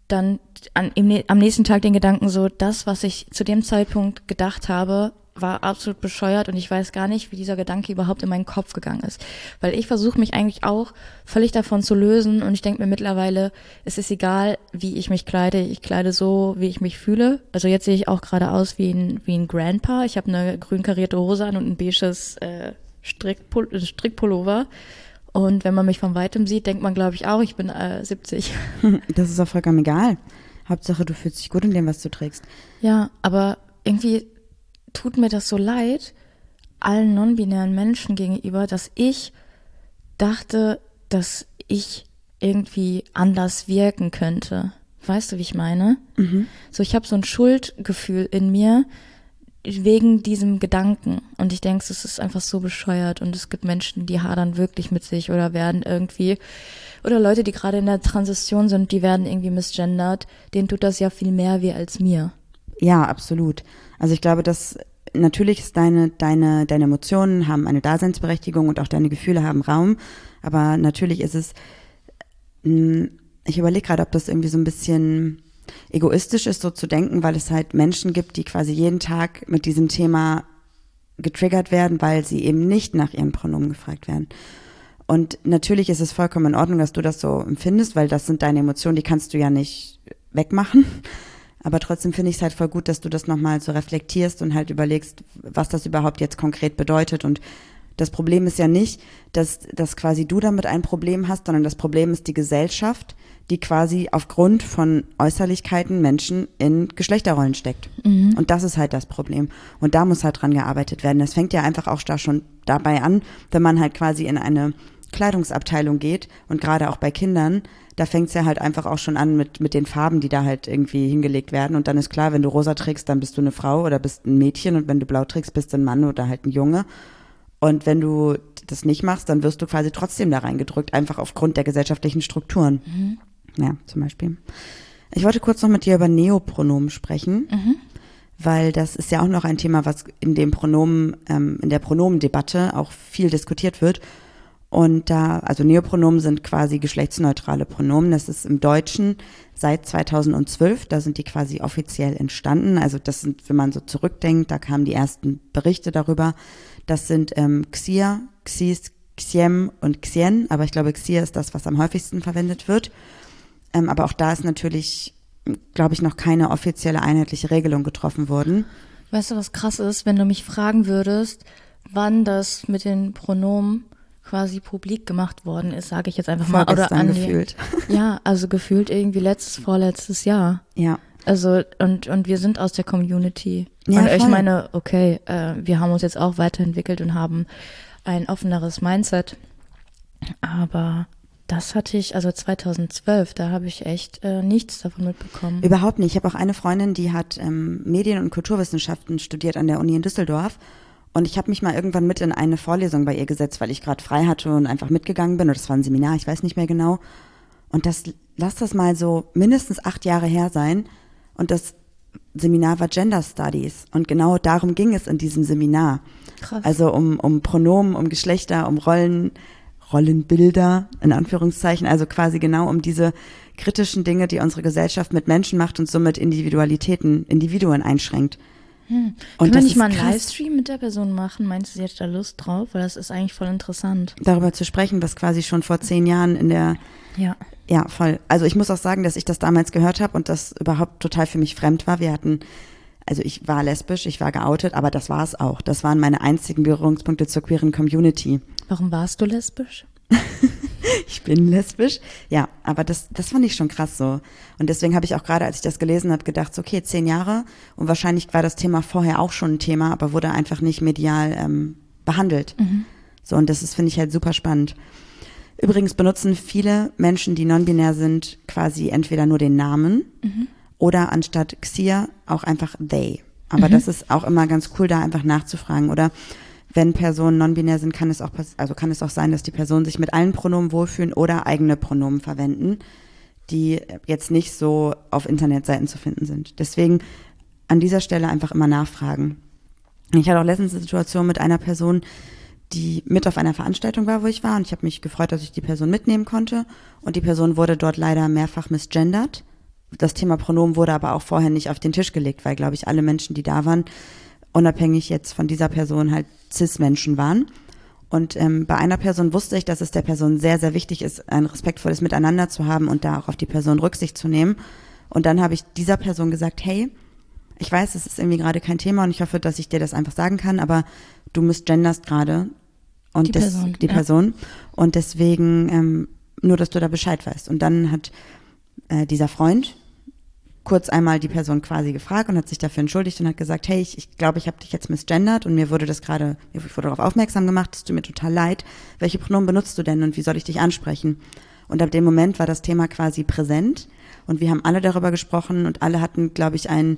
am nächsten Tag den Gedanken so, das, was ich zu dem Zeitpunkt gedacht habe, war absolut bescheuert und ich weiß gar nicht, wie dieser Gedanke überhaupt in meinen Kopf gegangen ist. Weil ich versuche mich eigentlich auch völlig davon zu lösen und ich denke mir mittlerweile, es ist egal, wie ich mich kleide. Ich kleide so, wie ich mich fühle. Also jetzt sehe ich auch gerade aus wie ein Grandpa. Ich habe eine grün karierte Hose an und ein beiges Strickpullover. Und wenn man mich von Weitem sieht, denkt man, glaube ich, auch, ich bin 70. Das ist auch vollkommen egal. Hauptsache, du fühlst dich gut in dem, was du trägst. Ja, aber irgendwie tut mir das so leid, allen non-binären Menschen gegenüber, dass ich dachte, dass ich irgendwie anders wirken könnte. Weißt du, wie ich meine? Mhm. So, ich habe so ein Schuldgefühl in mir wegen diesem Gedanken. Und ich denke, es ist einfach so bescheuert. Und es gibt Menschen, die hadern wirklich mit sich oder werden irgendwie, oder Leute, die gerade in der Transition sind, die werden irgendwie misgendert. Denen tut das ja viel mehr weh als mir. Ja, absolut. Also ich glaube, dass natürlich ist deine Emotionen haben eine Daseinsberechtigung und auch deine Gefühle haben Raum, aber natürlich ist es, ich überlege gerade, ob das irgendwie so ein bisschen egoistisch ist, so zu denken, weil es halt Menschen gibt, die quasi jeden Tag mit diesem Thema getriggert werden, weil sie eben nicht nach ihren Pronomen gefragt werden. Und natürlich ist es vollkommen in Ordnung, dass du das so empfindest, weil das sind deine Emotionen, die kannst du ja nicht wegmachen. Aber trotzdem finde ich es halt voll gut, dass du das nochmal so reflektierst und halt überlegst, was das überhaupt jetzt konkret bedeutet. Und das Problem ist ja nicht, dass quasi du damit ein Problem hast, sondern das Problem ist die Gesellschaft, die quasi aufgrund von Äußerlichkeiten Menschen in Geschlechterrollen steckt. Und das ist halt das Problem. Und da muss halt dran gearbeitet werden. Das fängt ja einfach auch da schon dabei an, wenn man halt quasi in eine Kleidungsabteilung geht und gerade auch bei Kindern, da fängt es ja halt einfach auch schon an mit den Farben, die da halt irgendwie hingelegt werden. Und dann ist klar, wenn du rosa trägst, dann bist du eine Frau oder bist ein Mädchen, und wenn du blau trägst, bist du ein Mann oder halt ein Junge. Und wenn du das nicht machst, dann wirst du quasi trotzdem da reingedrückt, einfach aufgrund der gesellschaftlichen Strukturen. Ja, zum Beispiel. Ich wollte kurz noch mit dir über Neopronomen sprechen, weil das ist ja auch noch ein Thema, was in dem Pronomen, in der Pronomendebatte auch viel diskutiert wird. Und also Neopronomen sind quasi geschlechtsneutrale Pronomen. Das ist im Deutschen seit 2012, da sind die quasi offiziell entstanden. Also das sind, wenn man so zurückdenkt, da kamen die ersten Berichte darüber. Das sind Xia, Xis, Xiem und Xien, aber ich glaube, Xia ist das, was am häufigsten verwendet wird. Aber auch da ist natürlich, glaube ich, noch keine offizielle einheitliche Regelung getroffen worden. Weißt du, was krass ist, wenn du mich fragen würdest, wann das mit den Pronomen quasi publik gemacht worden ist, sage ich jetzt einfach mal. Oder gefühlt. Ja, also gefühlt irgendwie vorletztes Jahr. Ja. Also und wir sind aus der Community. Ja, und ich voll. meine, okay, wir haben uns jetzt auch weiterentwickelt und haben ein offeneres Mindset. Aber das hatte ich, also 2012, da habe ich echt nichts davon mitbekommen. Überhaupt nicht. Ich habe auch eine Freundin, die hat Medien- und Kulturwissenschaften studiert an der Uni in Düsseldorf. Und ich habe mich mal irgendwann mit in eine Vorlesung bei ihr gesetzt, weil ich gerade frei hatte und einfach mitgegangen bin. Oder das war ein Seminar, ich weiß nicht mehr genau. Und lass das mal so mindestens 8 Jahre her sein. Und das Seminar war Gender Studies. Und genau darum ging es in diesem Seminar. Krass. Also um Pronomen, um Geschlechter, um Rollenbilder, in Anführungszeichen. Also quasi genau um diese kritischen Dinge, die unsere Gesellschaft mit Menschen macht und somit Individuen einschränkt. Können Und wir das nicht ist mal einen krass, Livestream mit der Person machen? Meinst du, sie hat da Lust drauf? Weil das ist eigentlich voll interessant. darüber zu sprechen, was quasi schon vor 10 Jahren in der, ja, voll. Also ich muss auch sagen, dass ich das damals gehört habe und das überhaupt total für mich fremd war. Also ich war lesbisch, ich war geoutet, aber das war es auch. Das waren meine einzigen Berührungspunkte zur queeren Community. Warum warst du lesbisch? Ich bin lesbisch, ja, aber das fand ich schon krass so. Und deswegen habe ich auch gerade, als ich das gelesen habe, gedacht, so, okay, 10 Jahre und wahrscheinlich war das Thema vorher auch schon ein Thema, aber wurde einfach nicht medial behandelt. So, und das finde ich halt super spannend. Übrigens benutzen viele Menschen, die non-binär sind, quasi entweder nur den Namen oder anstatt Xia auch einfach they. Aber das ist auch immer ganz cool, da einfach nachzufragen. Oder wenn Personen non-binär sind, kann es auch sein, dass die Personen sich mit allen Pronomen wohlfühlen oder eigene Pronomen verwenden, die jetzt nicht so auf Internetseiten zu finden sind. Deswegen an dieser Stelle einfach immer nachfragen. Ich hatte auch letztens eine Situation mit einer Person, die mit auf einer Veranstaltung war, wo ich war, und ich habe mich gefreut, dass ich die Person mitnehmen konnte, und die Person wurde dort leider mehrfach misgendert. Das Thema Pronomen wurde aber auch vorher nicht auf den Tisch gelegt, weil, glaube ich, alle Menschen, die da waren, unabhängig jetzt von dieser Person halt Cis-Menschen waren. Und bei einer Person wusste ich, dass es der Person sehr, sehr wichtig ist, ein respektvolles Miteinander zu haben und da auch auf die Person Rücksicht zu nehmen. Und dann habe ich dieser Person gesagt, hey, ich weiß, es ist irgendwie gerade kein Thema und ich hoffe, dass ich dir das einfach sagen kann, aber du misgenderst gerade und die Person. Und deswegen nur, dass du da Bescheid weißt. Und dann hat dieser Freund kurz einmal die Person quasi gefragt und hat sich dafür entschuldigt und hat gesagt, hey, ich glaube, ich habe dich jetzt misgendert und mir wurde darauf aufmerksam gemacht, es tut mir total leid. Welche Pronomen benutzt du denn und wie soll ich dich ansprechen? Und ab dem Moment war das Thema quasi präsent und wir haben alle darüber gesprochen und alle hatten, glaube ich, ein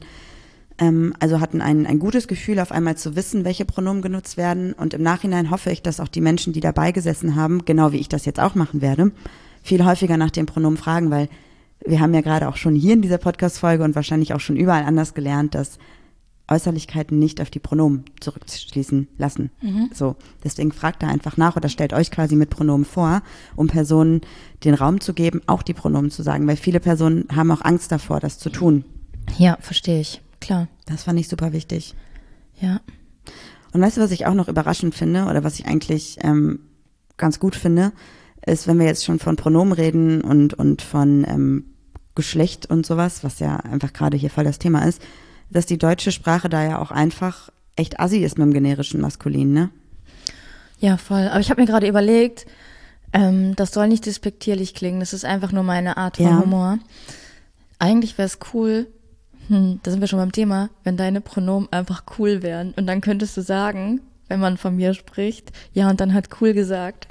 gutes Gefühl, auf einmal zu wissen, welche Pronomen genutzt werden. Und im Nachhinein hoffe ich, dass auch die Menschen, die dabei gesessen haben, genau wie ich das jetzt auch machen werde, viel häufiger nach dem Pronomen fragen, weil wir haben ja gerade auch schon hier in dieser Podcast-Folge und wahrscheinlich auch schon überall anders gelernt, dass Äußerlichkeiten nicht auf die Pronomen zurückschließen lassen. So, deswegen fragt da einfach nach oder stellt euch quasi mit Pronomen vor, um Personen den Raum zu geben, auch die Pronomen zu sagen, weil viele Personen haben auch Angst davor, das zu tun. Ja, verstehe ich. Klar. Das fand ich super wichtig. Ja. Und weißt du, was ich auch noch überraschend finde oder was ich eigentlich ganz gut finde, ist, wenn wir jetzt schon von Pronomen reden und von Geschlecht und sowas, was ja einfach gerade hier voll das Thema ist, dass die deutsche Sprache da ja auch einfach echt assi ist mit dem generischen Maskulin, ne? Ja, voll. Aber ich habe mir gerade überlegt, das soll nicht despektierlich klingen, das ist einfach nur meine Art von Humor. Eigentlich wäre es cool, da sind wir schon beim Thema, wenn deine Pronomen einfach cool wären. Und dann könntest du sagen, wenn man von mir spricht, ja, und dann hat cool gesagt.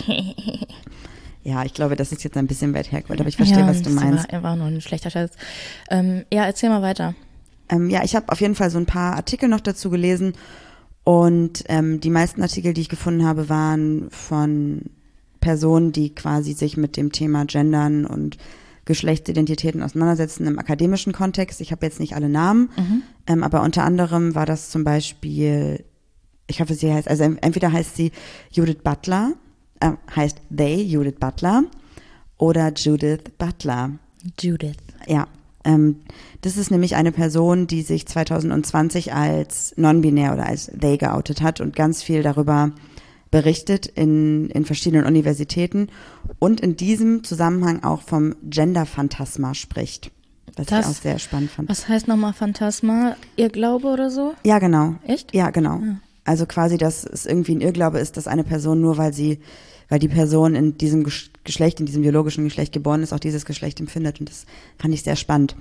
Ja, ich glaube, das ist jetzt ein bisschen weit hergeholt, aber ich verstehe, was du meinst. War nur ein schlechter Scheiß. Ja, erzähl mal weiter. Ja, ich habe auf jeden Fall so ein paar Artikel noch dazu gelesen und die meisten Artikel, die ich gefunden habe, waren von Personen, die quasi sich mit dem Thema Gendern und Geschlechtsidentitäten auseinandersetzen im akademischen Kontext. Ich habe jetzt nicht alle Namen, aber unter anderem war das zum Beispiel, ich hoffe, sie heißt, also entweder heißt sie Judith Butler, heißt they Judith Butler oder Judith Butler. Judith. Ja. Das ist nämlich eine Person, die sich 2020 als non-binär oder als they geoutet hat und ganz viel darüber berichtet in verschiedenen Universitäten und in diesem Zusammenhang auch vom Gender-Phantasma spricht, was ich auch sehr spannend fand. Was heißt nochmal Phantasma? Irrglaube oder so? Ja, genau. Echt? Ja, genau. Ja. Also quasi, dass es irgendwie ein Irrglaube ist, dass eine Person nur, weil die Person in diesem Geschlecht, in diesem biologischen Geschlecht geboren ist, auch dieses Geschlecht empfindet. Und das fand ich sehr spannend.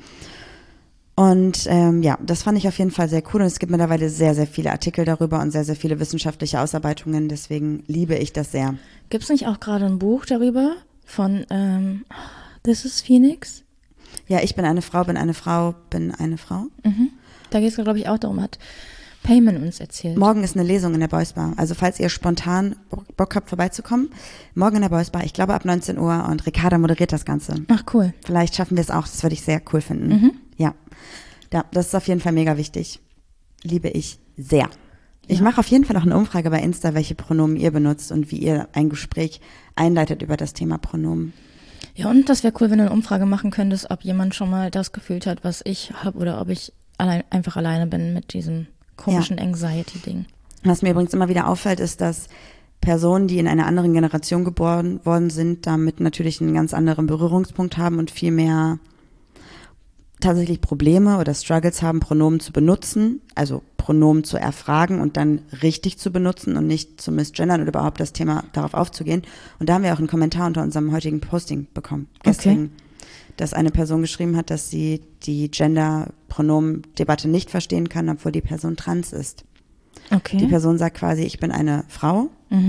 Und ja, das fand ich auf jeden Fall sehr cool. Und es gibt mittlerweile sehr, sehr viele Artikel darüber und sehr, sehr viele wissenschaftliche Ausarbeitungen. Deswegen liebe ich das sehr. Gibt es nicht auch gerade ein Buch darüber von This is Phoenix? Ja, ich bin eine Frau, bin eine Frau, bin eine Frau. Da geht es, glaube ich, auch darum, hat Payman uns erzählt. Morgen ist eine Lesung in der Boys Bar. Also falls ihr spontan Bock habt, vorbeizukommen, morgen in der Boys Bar, ich glaube ab 19 Uhr und Ricarda moderiert das Ganze. Ach, cool. Vielleicht schaffen wir es auch, das würde ich sehr cool finden. Ja, das ist auf jeden Fall mega wichtig. Liebe ich sehr. Ich mache auf jeden Fall auch eine Umfrage bei Insta, welche Pronomen ihr benutzt und wie ihr ein Gespräch einleitet über das Thema Pronomen. Ja, und das wäre cool, wenn du eine Umfrage machen könntest, ob jemand schon mal das gefühlt hat, was ich habe oder ob ich einfach alleine bin mit diesem komischen Anxiety-Ding. Was mir übrigens immer wieder auffällt, ist, dass Personen, die in einer anderen Generation geboren worden sind, damit natürlich einen ganz anderen Berührungspunkt haben und viel mehr tatsächlich Probleme oder Struggles haben, Pronomen zu benutzen, also Pronomen zu erfragen und dann richtig zu benutzen und nicht zu misgendern oder überhaupt das Thema darauf aufzugehen. Und da haben wir auch einen Kommentar unter unserem heutigen Posting bekommen, gestern, dass eine Person geschrieben hat, dass sie die Gender-Pronomen-Debatte nicht verstehen kann, obwohl die Person trans ist. Okay. Die Person sagt quasi, ich bin eine Frau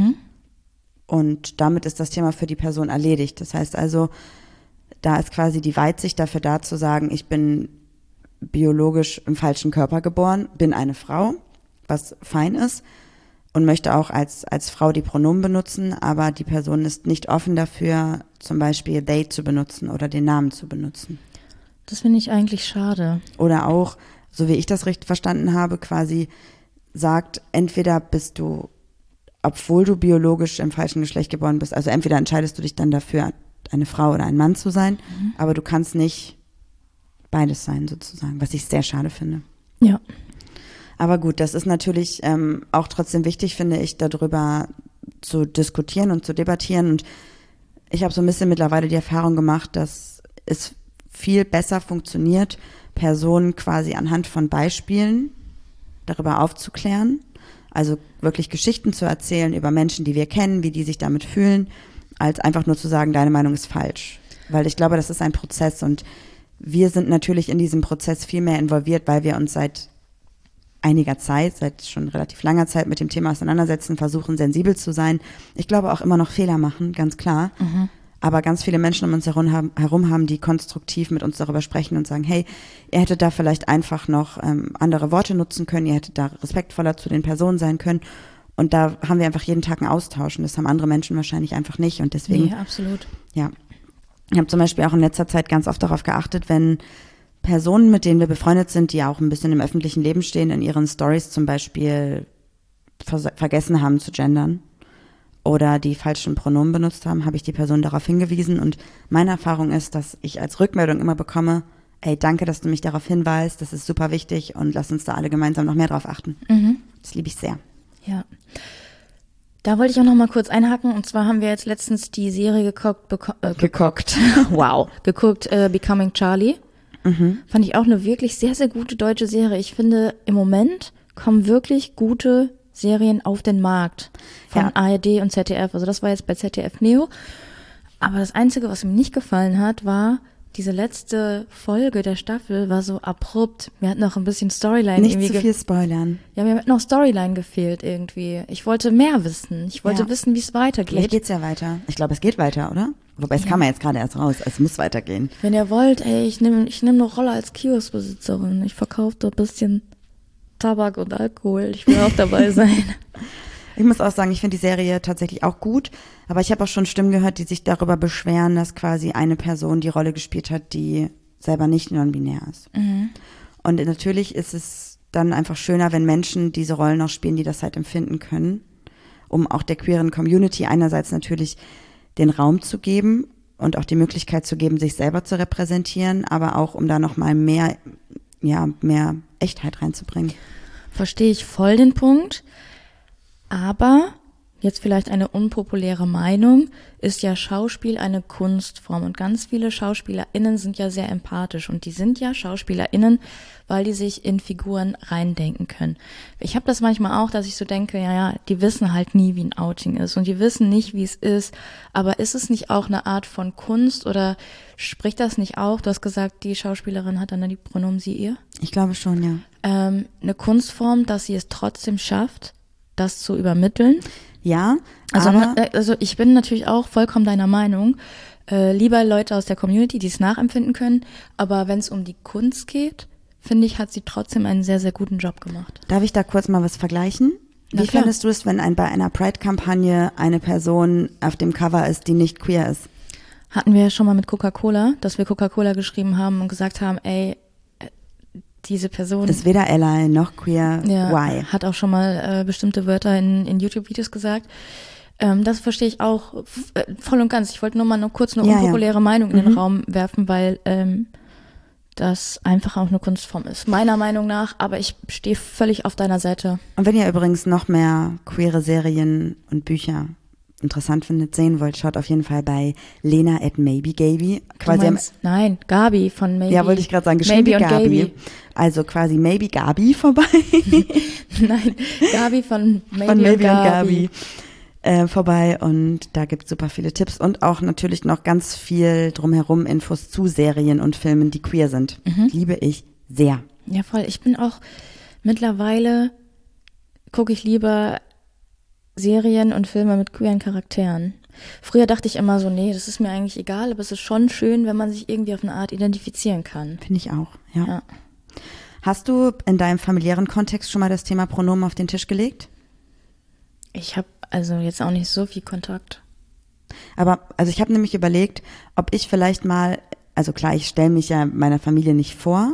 und damit ist das Thema für die Person erledigt. Das heißt also, da ist quasi die Weitsicht dafür da zu sagen, ich bin biologisch im falschen Körper geboren, bin eine Frau, was fein ist und möchte auch als Frau die Pronomen benutzen, aber die Person ist nicht offen dafür, zum Beispiel they zu benutzen oder den Namen zu benutzen. Das finde ich eigentlich schade. Oder auch, so wie ich das richtig verstanden habe, quasi sagt, entweder bist du, obwohl du biologisch im falschen Geschlecht geboren bist, also entweder entscheidest du dich dann dafür, eine Frau oder ein Mann zu sein, aber du kannst nicht beides sein sozusagen, was ich sehr schade finde. Ja. Aber gut, das ist natürlich auch trotzdem wichtig, finde ich, darüber zu diskutieren und zu debattieren. Und ich habe so ein bisschen mittlerweile die Erfahrung gemacht, dass es viel besser funktioniert, Personen quasi anhand von Beispielen darüber aufzuklären, also wirklich Geschichten zu erzählen über Menschen, die wir kennen, wie die sich damit fühlen, als einfach nur zu sagen, deine Meinung ist falsch. Weil ich glaube, das ist ein Prozess und wir sind natürlich in diesem Prozess viel mehr involviert, weil wir uns seit einiger Zeit, seit schon relativ langer Zeit mit dem Thema auseinandersetzen, versuchen sensibel zu sein. Ich glaube auch immer noch Fehler machen, ganz klar. Aber ganz viele Menschen um uns herum haben, die konstruktiv mit uns darüber sprechen und sagen, hey, ihr hättet da vielleicht einfach noch andere Worte nutzen können, ihr hättet da respektvoller zu den Personen sein können. Und da haben wir einfach jeden Tag einen Austausch und das haben andere Menschen wahrscheinlich einfach nicht. Und deswegen, absolut. Ja, ich habe zum Beispiel auch in letzter Zeit ganz oft darauf geachtet, wenn Personen, mit denen wir befreundet sind, die auch ein bisschen im öffentlichen Leben stehen, in ihren Stories zum Beispiel vergessen haben zu gendern oder die falschen Pronomen benutzt haben, habe ich die Person darauf hingewiesen. Und meine Erfahrung ist, dass ich als Rückmeldung immer bekomme, ey, danke, dass du mich darauf hinweist, das ist super wichtig und lass uns da alle gemeinsam noch mehr drauf achten. Das liebe ich sehr. Ja. Da wollte ich auch noch mal kurz einhaken. Und zwar haben wir jetzt letztens die Serie geguckt. Wow. Geguckt, Becoming Charlie. Fand ich auch eine wirklich sehr, sehr gute deutsche Serie. Ich finde, im Moment kommen wirklich gute Serien auf den Markt von ARD und ZDF. Also das war jetzt bei ZDF Neo. Aber das Einzige, was mir nicht gefallen hat, war, diese letzte Folge der Staffel war so abrupt. Mir hat noch ein bisschen Storyline Nicht irgendwie zu viel spoilern. Ja, mir hat noch Storyline gefehlt irgendwie. Ich wollte mehr wissen. Ich wollte wissen, wie es weitergeht. Vielleicht geht's ja weiter. Ich glaube, es geht weiter, oder? Wobei, es kam ja jetzt gerade erst raus. Es muss weitergehen. Wenn ihr wollt, ey, ich nehm eine Rolle als Kioskbesitzerin. Ich verkaufe da ein bisschen Tabak und Alkohol. Ich will auch dabei sein. Ich muss auch sagen, ich finde die Serie tatsächlich auch gut, aber ich habe auch schon Stimmen gehört, die sich darüber beschweren, dass quasi eine Person die Rolle gespielt hat, die selber nicht non-binär ist. Und natürlich ist es dann einfach schöner, wenn Menschen diese Rollen auch spielen, die das halt empfinden können, um auch der queeren Community einerseits natürlich den Raum zu geben und auch die Möglichkeit zu geben, sich selber zu repräsentieren, aber auch um da nochmal mehr Echtheit reinzubringen. Verstehe ich voll den Punkt. Aber, jetzt vielleicht eine unpopuläre Meinung, ist ja Schauspiel eine Kunstform. Und ganz viele SchauspielerInnen sind ja sehr empathisch. Und die sind ja SchauspielerInnen, weil die sich in Figuren reindenken können. Ich habe das manchmal auch, dass ich so denke, ja, die wissen halt nie, wie ein Outing ist. Und die wissen nicht, wie es ist. Aber ist es nicht auch eine Art von Kunst oder spricht das nicht auch? Du hast gesagt, die Schauspielerin hat dann die Pronomen sie, ihr. Ich glaube schon, ja. Eine Kunstform, dass sie es trotzdem schafft, das zu übermitteln. Ja, also ich bin natürlich auch vollkommen deiner Meinung. Lieber Leute aus der Community, die es nachempfinden können. Aber wenn es um die Kunst geht, finde ich, hat sie trotzdem einen sehr, sehr guten Job gemacht. Darf ich da kurz mal was vergleichen? Wie fändest du es, wenn bei einer Pride-Kampagne eine Person auf dem Cover ist, die nicht queer ist? Hatten wir ja schon mal mit Coca-Cola, dass wir Coca-Cola geschrieben haben und gesagt haben, ey, diese Person ist weder ally noch queer, why? Hat auch schon mal bestimmte Wörter in YouTube-Videos gesagt. Das verstehe ich auch voll und ganz. Ich wollte nur mal kurz eine unpopuläre Meinung in den Raum werfen, weil das einfach auch eine Kunstform ist. Meiner Meinung nach, aber ich stehe völlig auf deiner Seite. Und wenn ihr übrigens noch mehr queere Serien und Bücher interessant findet, sehen wollt, schaut auf jeden Fall bei Lena at Maybe Gaby. Nein, Gabi von Maybe. Ja, wollte ich gerade sagen, geschrieben Maybe Gabi. Gaby. Also quasi Maybe Gabi vorbei. Nein, Gabi von Maybe und Gabi. Gabi vorbei und da gibt es super viele Tipps und auch natürlich noch ganz viel drumherum Infos zu Serien und Filmen, die queer sind. Liebe ich sehr. Ja, voll. Ich bin auch mittlerweile, gucke ich lieber Serien und Filme mit queeren Charakteren. Früher dachte ich immer so, nee, das ist mir eigentlich egal, aber es ist schon schön, wenn man sich irgendwie auf eine Art identifizieren kann. Finde ich auch, ja. Hast du in deinem familiären Kontext schon mal das Thema Pronomen auf den Tisch gelegt? Ich habe also jetzt auch nicht so viel Kontakt. Aber, also ich habe nämlich überlegt, ob ich vielleicht mal, also klar, ich stelle mich ja meiner Familie nicht vor,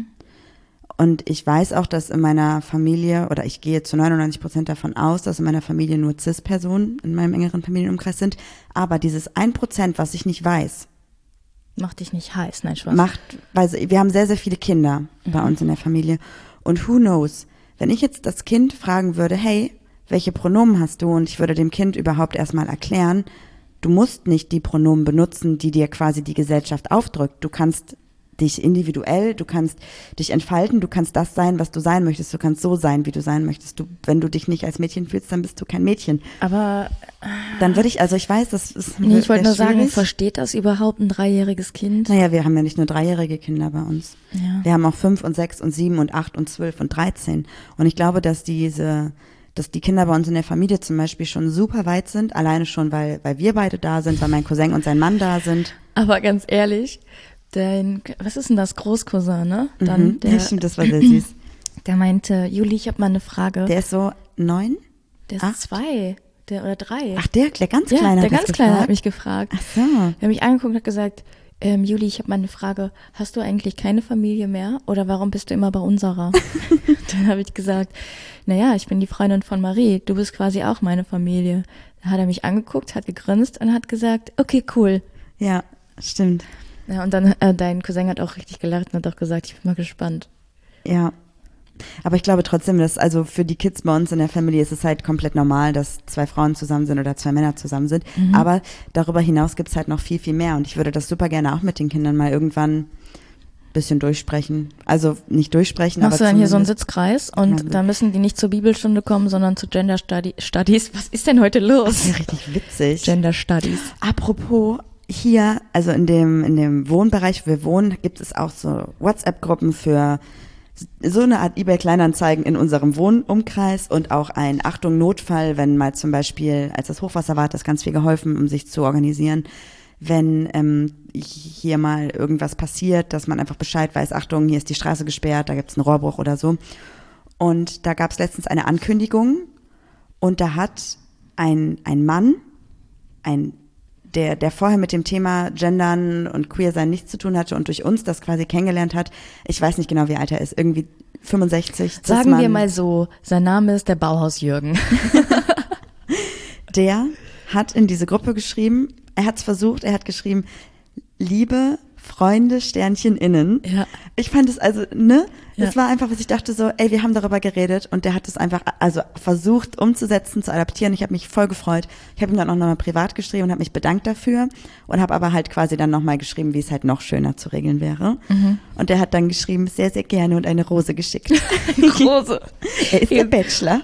und ich weiß auch, dass in meiner Familie, oder ich gehe zu 99% davon aus, dass in meiner Familie nur Cis-Personen in meinem engeren Familienumkreis sind. Aber dieses 1%, was ich nicht weiß, macht dich nicht heiß, nein, Spaß. Weil wir haben sehr, sehr viele Kinder bei uns in der Familie. Und who knows, wenn ich jetzt das Kind fragen würde, hey, welche Pronomen hast du? Und ich würde dem Kind überhaupt erstmal erklären, du musst nicht die Pronomen benutzen, die dir quasi die Gesellschaft aufdrückt. Du kannst dich individuell, du kannst dich entfalten, du kannst das sein, was du sein möchtest, du kannst so sein, wie du sein möchtest. Wenn du dich nicht als Mädchen fühlst, dann bist du kein Mädchen. Aber dann würde ich, also ich weiß, das ist ich wollte nur sagen, versteht das überhaupt ein 3-jähriges Kind? Naja, wir haben ja nicht nur 3-jährige Kinder bei uns. Ja. Wir haben auch 5 und 6 und 7 und 8 und 12 und 13. Und ich glaube, dass die Kinder bei uns in der Familie zum Beispiel schon super weit sind, alleine schon, weil wir beide da sind, weil mein Cousin und sein Mann da sind. Aber ganz ehrlich, was ist denn das, Großcousin, ne? Ja, stimmt, das war sehr süß. Der meinte, Juli, ich habe mal eine Frage. Der ist so 9? Der ist 2 oder 3. Ach, der ganz ja, Kleine der ganz Kleine hat mich gefragt. Ach so. Er hat mich angeguckt und hat gesagt, Juli, ich habe mal eine Frage. Hast du eigentlich keine Familie mehr oder warum bist du immer bei unserer? Dann habe ich gesagt, naja, ich bin die Freundin von Marie. Du bist quasi auch meine Familie. Da hat er mich angeguckt, hat gegrinst und hat gesagt, okay, cool. Ja, stimmt. Ja, und dann dein Cousin hat auch richtig gelacht und hat auch gesagt, ich bin mal gespannt. Ja. Aber ich glaube trotzdem, dass also für die Kids bei uns in der Familie ist es halt komplett normal, dass 2 Frauen zusammen sind oder 2 Männer zusammen sind. Aber darüber hinaus gibt es halt noch viel, viel mehr. Und ich würde das super gerne auch mit den Kindern mal irgendwann ein bisschen durchsprechen. Also nicht durchsprechen, Machst aber du dann hier so einen zumindest- Sitzkreis und da müssen die nicht zur Bibelstunde kommen, sondern zu Gender Studies. Was ist denn heute Das los? ist ja richtig witzig. Gender Studies. Apropos hier, also in dem Wohnbereich, wo wir wohnen, gibt es auch so WhatsApp-Gruppen für so eine Art eBay-Kleinanzeigen in unserem Wohnumkreis und auch ein Achtung Notfall, wenn mal zum Beispiel, als das Hochwasser war, hat das ganz viel geholfen, um sich zu organisieren. Wenn hier mal irgendwas passiert, dass man einfach Bescheid weiß, Achtung, hier ist die Straße gesperrt, da gibt es einen Rohrbruch oder so. Und da gab es letztens eine Ankündigung und da hat ein Mann, der vorher mit dem Thema Gendern und Queer-Sein nichts zu tun hatte und durch uns das quasi kennengelernt hat. Ich weiß nicht genau, wie alt er ist. Irgendwie 65. Sagen wir mal so, sein Name ist der Bauhaus-Jürgen. Der hat in diese Gruppe geschrieben, er hat es versucht, er hat geschrieben, liebe Freunde, Sternchen innen. Ja. Ich fand es also, ne? Ja. Das war einfach, was ich dachte so, ey, wir haben darüber geredet und der hat es einfach, also versucht umzusetzen, zu adaptieren. Ich habe mich voll gefreut. Ich habe ihm dann auch nochmal privat geschrieben und habe mich bedankt dafür und habe aber halt quasi dann nochmal geschrieben, wie es halt noch schöner zu regeln wäre. Und der hat dann geschrieben, sehr, sehr gerne und eine Rose geschickt. Große. Er ist der Bachelor.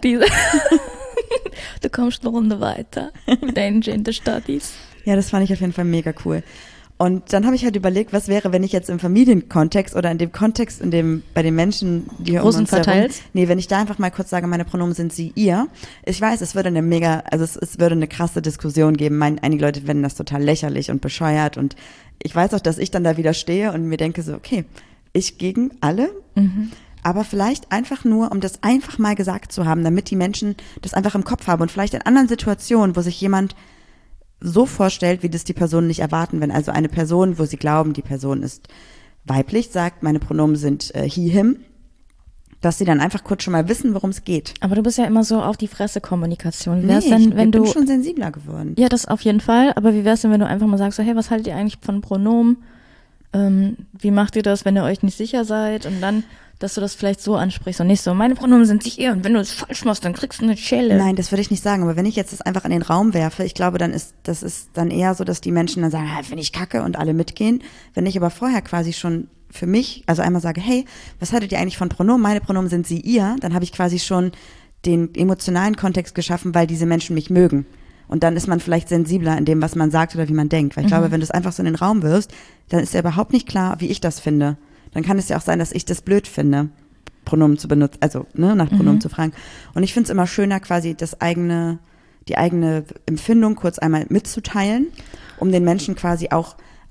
Du kommst eine Runde weiter mit deinen Gender Studies. Ja, das fand ich auf jeden Fall mega cool. Und dann habe ich halt überlegt, was wäre, wenn ich jetzt im Familienkontext oder in dem Kontext, in dem bei den Menschen, die hier um Rosen uns herum, verteilst? nee, wenn ich da einfach mal kurz sage, meine Pronomen sind sie, ihr. Ich weiß, es würde eine mega, also es würde eine krasse Diskussion geben. Einige Leute finden das total lächerlich und bescheuert und ich weiß auch, dass ich dann da wieder stehe und mir denke so, okay, ich gegen alle, aber vielleicht einfach nur, um das einfach mal gesagt zu haben, damit die Menschen das einfach im Kopf haben und vielleicht in anderen Situationen, wo sich jemand so vorstellt, wie das die Personen nicht erwarten. Wenn also eine Person, wo sie glauben, die Person ist weiblich, sagt, meine Pronomen sind he, him, dass sie dann einfach kurz schon mal wissen, worum es geht. Aber du bist ja immer so auf die Fresse-Kommunikation. Wie Nee, wär's denn, wenn ich bin du schon sensibler geworden. Ja, das auf jeden Fall. Aber wie wär's denn, wenn du einfach mal sagst, so, hey, was haltet ihr eigentlich von Pronomen? Wie macht ihr das, wenn ihr euch nicht sicher seid? Und dann, dass du das vielleicht so ansprichst und nicht so, meine Pronomen sind sich ihr und wenn du es falsch machst, dann kriegst du eine Schelle. Nein, das würde ich nicht sagen. Aber wenn ich jetzt das einfach in den Raum werfe, ich glaube, das ist dann eher so, dass die Menschen dann sagen, finde ich kacke und alle mitgehen. Wenn ich aber vorher quasi schon für mich, also einmal sage, hey, was haltet ihr eigentlich von Pronomen? Meine Pronomen sind sie, ihr. Dann habe ich quasi schon den emotionalen Kontext geschaffen, weil diese Menschen mich mögen. Und dann ist man vielleicht sensibler in dem, was man sagt oder wie man denkt. Weil ich glaube, wenn du es einfach so in den Raum wirfst, dann ist ja überhaupt nicht klar, wie ich das finde. Dann kann es ja auch sein, dass ich das blöd finde, Pronomen zu benutzen, also nach Pronomen zu fragen. Und ich finde es immer schöner, quasi die eigene Empfindung kurz einmal mitzuteilen, um den Menschen quasi auch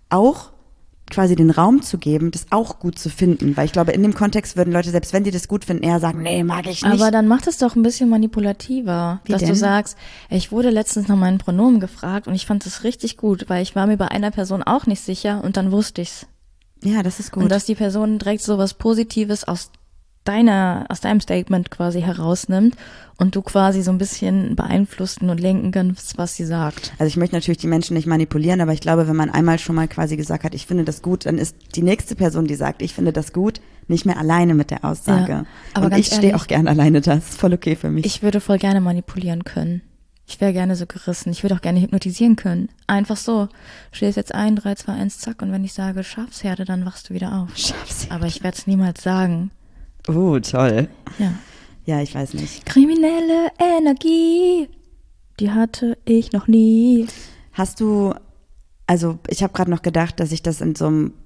quasi den Raum zu geben, das auch gut zu finden. Weil ich glaube, in dem Kontext würden Leute, selbst wenn die das gut finden, eher sagen, nee, mag ich nicht. Aber dann macht es doch ein bisschen manipulativer, Wie dass denn? du sagst, ich wurde letztens nach meinen Pronomen gefragt und ich fand es richtig gut, weil ich war mir bei einer Person auch nicht sicher und dann wusste ich's. Ja, das ist gut. Und dass die Person direkt so was Positives aus deinem Statement quasi herausnimmt und du quasi so ein bisschen beeinflussen und lenken kannst, was sie sagt. Also ich möchte natürlich die Menschen nicht manipulieren, aber ich glaube, wenn man einmal schon mal quasi gesagt hat, ich finde das gut, dann ist die nächste Person, die sagt, ich finde das gut, nicht mehr alleine mit der Aussage. Ja, aber und ganz ich stehe ehrlich, auch gern alleine da, ist voll okay für mich. Ich würde voll gerne manipulieren können. Ich wäre gerne so gerissen. Ich würde auch gerne hypnotisieren können. Einfach so. Stehst jetzt 1, 3, 2, 1, zack. Und wenn ich sage Schafsherde, dann wachst du wieder auf. Schaf's. Aber ich werde es niemals sagen. Toll. Ja. Ja, ich weiß nicht. Kriminelle Energie, die hatte ich noch nie. Hast du, also ich habe gerade noch gedacht, dass ich das in so einem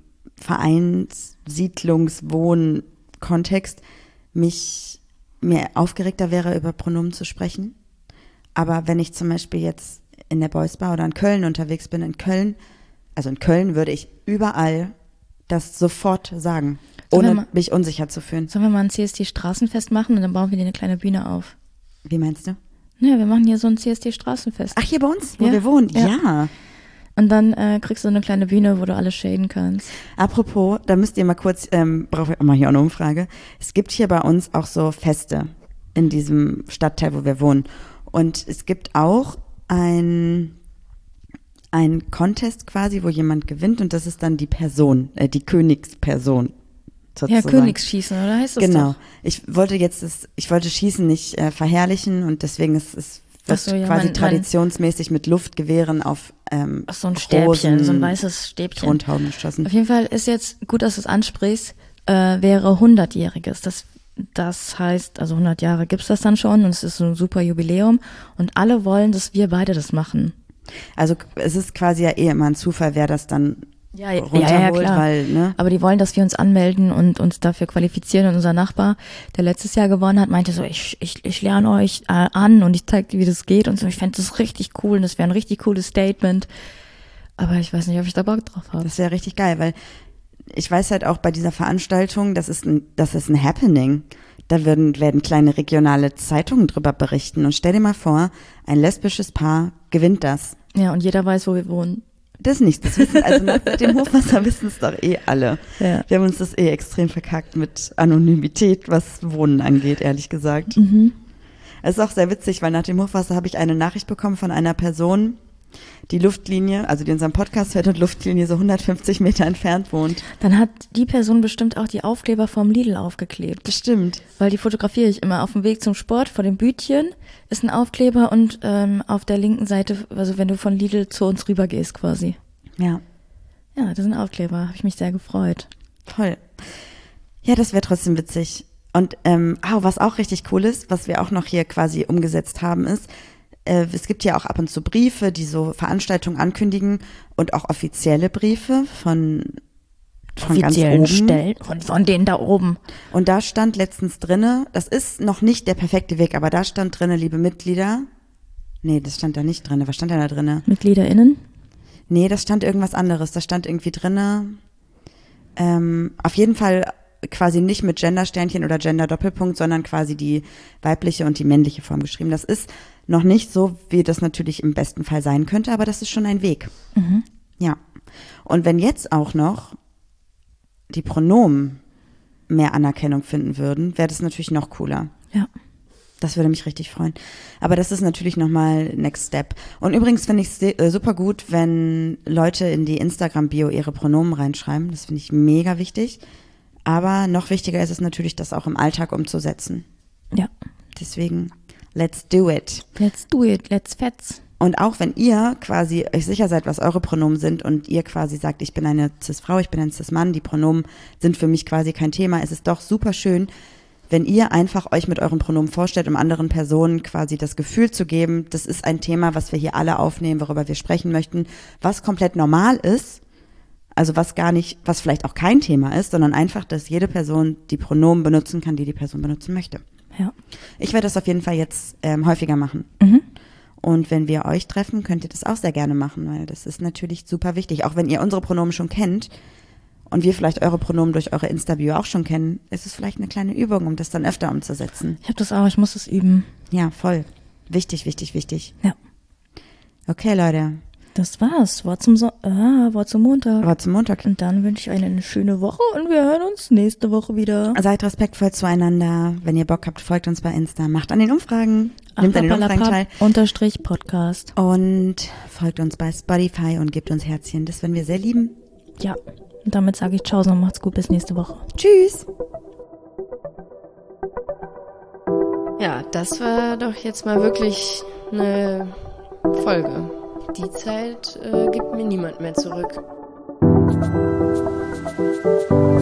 Vereinssiedlungswohn-Kontext mir aufgeregter wäre, über Pronomen zu sprechen. Aber wenn ich zum Beispiel jetzt in der Boys Bar oder in Köln unterwegs bin, in Köln würde ich überall das sofort sagen, ohne mich unsicher zu fühlen. Sollen wir mal ein CSD-Straßenfest machen und dann bauen wir dir eine kleine Bühne auf? Wie meinst du? Naja, wir machen hier so ein CSD-Straßenfest. Ach, hier bei uns, wo Ja. wir wohnen? Ja. Ja. Und dann kriegst du eine kleine Bühne, wo du alles shaden kannst. Apropos, da müsst ihr mal kurz, brauche ich auch mal hier eine Umfrage. Es gibt hier bei uns auch so Feste in diesem Stadtteil, wo wir wohnen. Und es gibt auch ein Contest quasi, wo jemand gewinnt und das ist dann die Person, die Königsperson. Sozusagen. Ja, Königsschießen, oder heißt das Genau. doch? Ich wollte Schießen nicht verherrlichen und deswegen wird quasi traditionsmäßig mit Luftgewehren auf so ein Stäbchen, so ein weißes Stäbchen. Grundhauben geschossen. Auf jeden Fall ist jetzt, gut, dass du es ansprichst, wäre 100-jähriges. Das heißt, also 100 Jahre gibt's das dann schon und es ist so ein super Jubiläum und alle wollen, dass wir beide das machen. Also es ist quasi ja immer ein Zufall, wer das dann runterholt, ja, klar. weil, ne? Aber die wollen, dass wir uns anmelden und uns dafür qualifizieren. Und unser Nachbar, der letztes Jahr gewonnen hat, meinte so, ich lerne euch an und ich zeige dir, wie das geht und so. Ich fände das richtig cool und das wäre ein richtig cooles Statement. Aber ich weiß nicht, ob ich da Bock drauf habe. Das wäre richtig geil, weil ich weiß halt auch bei dieser Veranstaltung, das ist ein Happening. Da werden kleine regionale Zeitungen drüber berichten. Und stell dir mal vor, ein lesbisches Paar gewinnt das. Ja, und jeder weiß, wo wir wohnen. Das nicht, das wissen, also nach dem Hochwasser wissen es doch alle. Ja. Wir haben uns das extrem verkackt mit Anonymität, was Wohnen angeht, ehrlich gesagt. Mhm. Es ist auch sehr witzig, weil nach dem Hochwasser habe ich eine Nachricht bekommen von einer Person, die Luftlinie, also die unseren Podcast hört und Luftlinie so 150 Meter entfernt wohnt. Dann hat die Person bestimmt auch die Aufkleber vom Lidl aufgeklebt. Bestimmt. Weil die fotografiere ich immer auf dem Weg zum Sport vor dem Bütchen ist ein Aufkleber und auf der linken Seite, also wenn du von Lidl zu uns rüber gehst quasi. Ja. Ja, das ist ein Aufkleber. Habe ich mich sehr gefreut. Toll. Ja, das wäre trotzdem witzig. Und was auch richtig cool ist, was wir auch noch hier quasi umgesetzt haben, ist, es gibt ja auch ab und zu Briefe, die so Veranstaltungen ankündigen und auch offizielle Briefe von offiziellen ganz oben. Stellen, von denen da oben. Und da stand letztens drinne, das ist noch nicht der perfekte Weg, aber da stand drinne, liebe Mitglieder. Nee, das stand da nicht drinne. Was stand da drinne? MitgliederInnen? Nee, das stand irgendwas anderes. Da stand irgendwie drinne, auf jeden Fall quasi nicht mit Gender-Sternchen oder Gender-Doppelpunkt, sondern quasi die weibliche und die männliche Form geschrieben. Das ist noch nicht so, wie das natürlich im besten Fall sein könnte, aber das ist schon ein Weg. Mhm. Ja. Und wenn jetzt auch noch die Pronomen mehr Anerkennung finden würden, wäre das natürlich noch cooler. Ja. Das würde mich richtig freuen. Aber das ist natürlich nochmal Next Step. Und übrigens finde ich es super gut, wenn Leute in die Instagram-Bio ihre Pronomen reinschreiben. Das finde ich mega wichtig. Aber noch wichtiger ist es natürlich, das auch im Alltag umzusetzen. Ja. Deswegen, let's do it. Let's do it, let's fetz. Und auch wenn ihr quasi euch sicher seid, was eure Pronomen sind und ihr quasi sagt, ich bin eine Cis-Frau, ich bin ein Cis-Mann, die Pronomen sind für mich quasi kein Thema, es ist doch super schön, wenn ihr einfach euch mit euren Pronomen vorstellt, um anderen Personen quasi das Gefühl zu geben, das ist ein Thema, was wir hier alle aufnehmen, worüber wir sprechen möchten, was komplett normal ist, also was vielleicht auch kein Thema ist, sondern einfach, dass jede Person die Pronomen benutzen kann, die die Person benutzen möchte. Ja. Ich werde das auf jeden Fall jetzt häufiger machen. Mhm. Und wenn wir euch treffen, könnt ihr das auch sehr gerne machen, weil das ist natürlich super wichtig. Auch wenn ihr unsere Pronomen schon kennt und wir vielleicht eure Pronomen durch eure Insta-Bio auch schon kennen, ist es vielleicht eine kleine Übung, um das dann öfter umzusetzen. Ich habe das auch, ich muss das üben. Ja, voll. Wichtig, wichtig, wichtig. Ja. Okay, Leute. Das war's. Wort zum Montag. Wort zum Montag. Und dann wünsche ich euch eine schöne Woche und wir hören uns nächste Woche wieder. Seid respektvoll zueinander. Wenn ihr Bock habt, folgt uns bei Insta. Macht an den Umfragen. Nehmt an den Umfragen teil. _Podcast. Und folgt uns bei Spotify und gebt uns Herzchen. Das würden wir sehr lieben. Ja. Und damit sage ich Ciao und macht's gut. Bis nächste Woche. Tschüss. Ja, das war doch jetzt mal wirklich eine Folge. Die Zeit gibt mir niemand mehr zurück.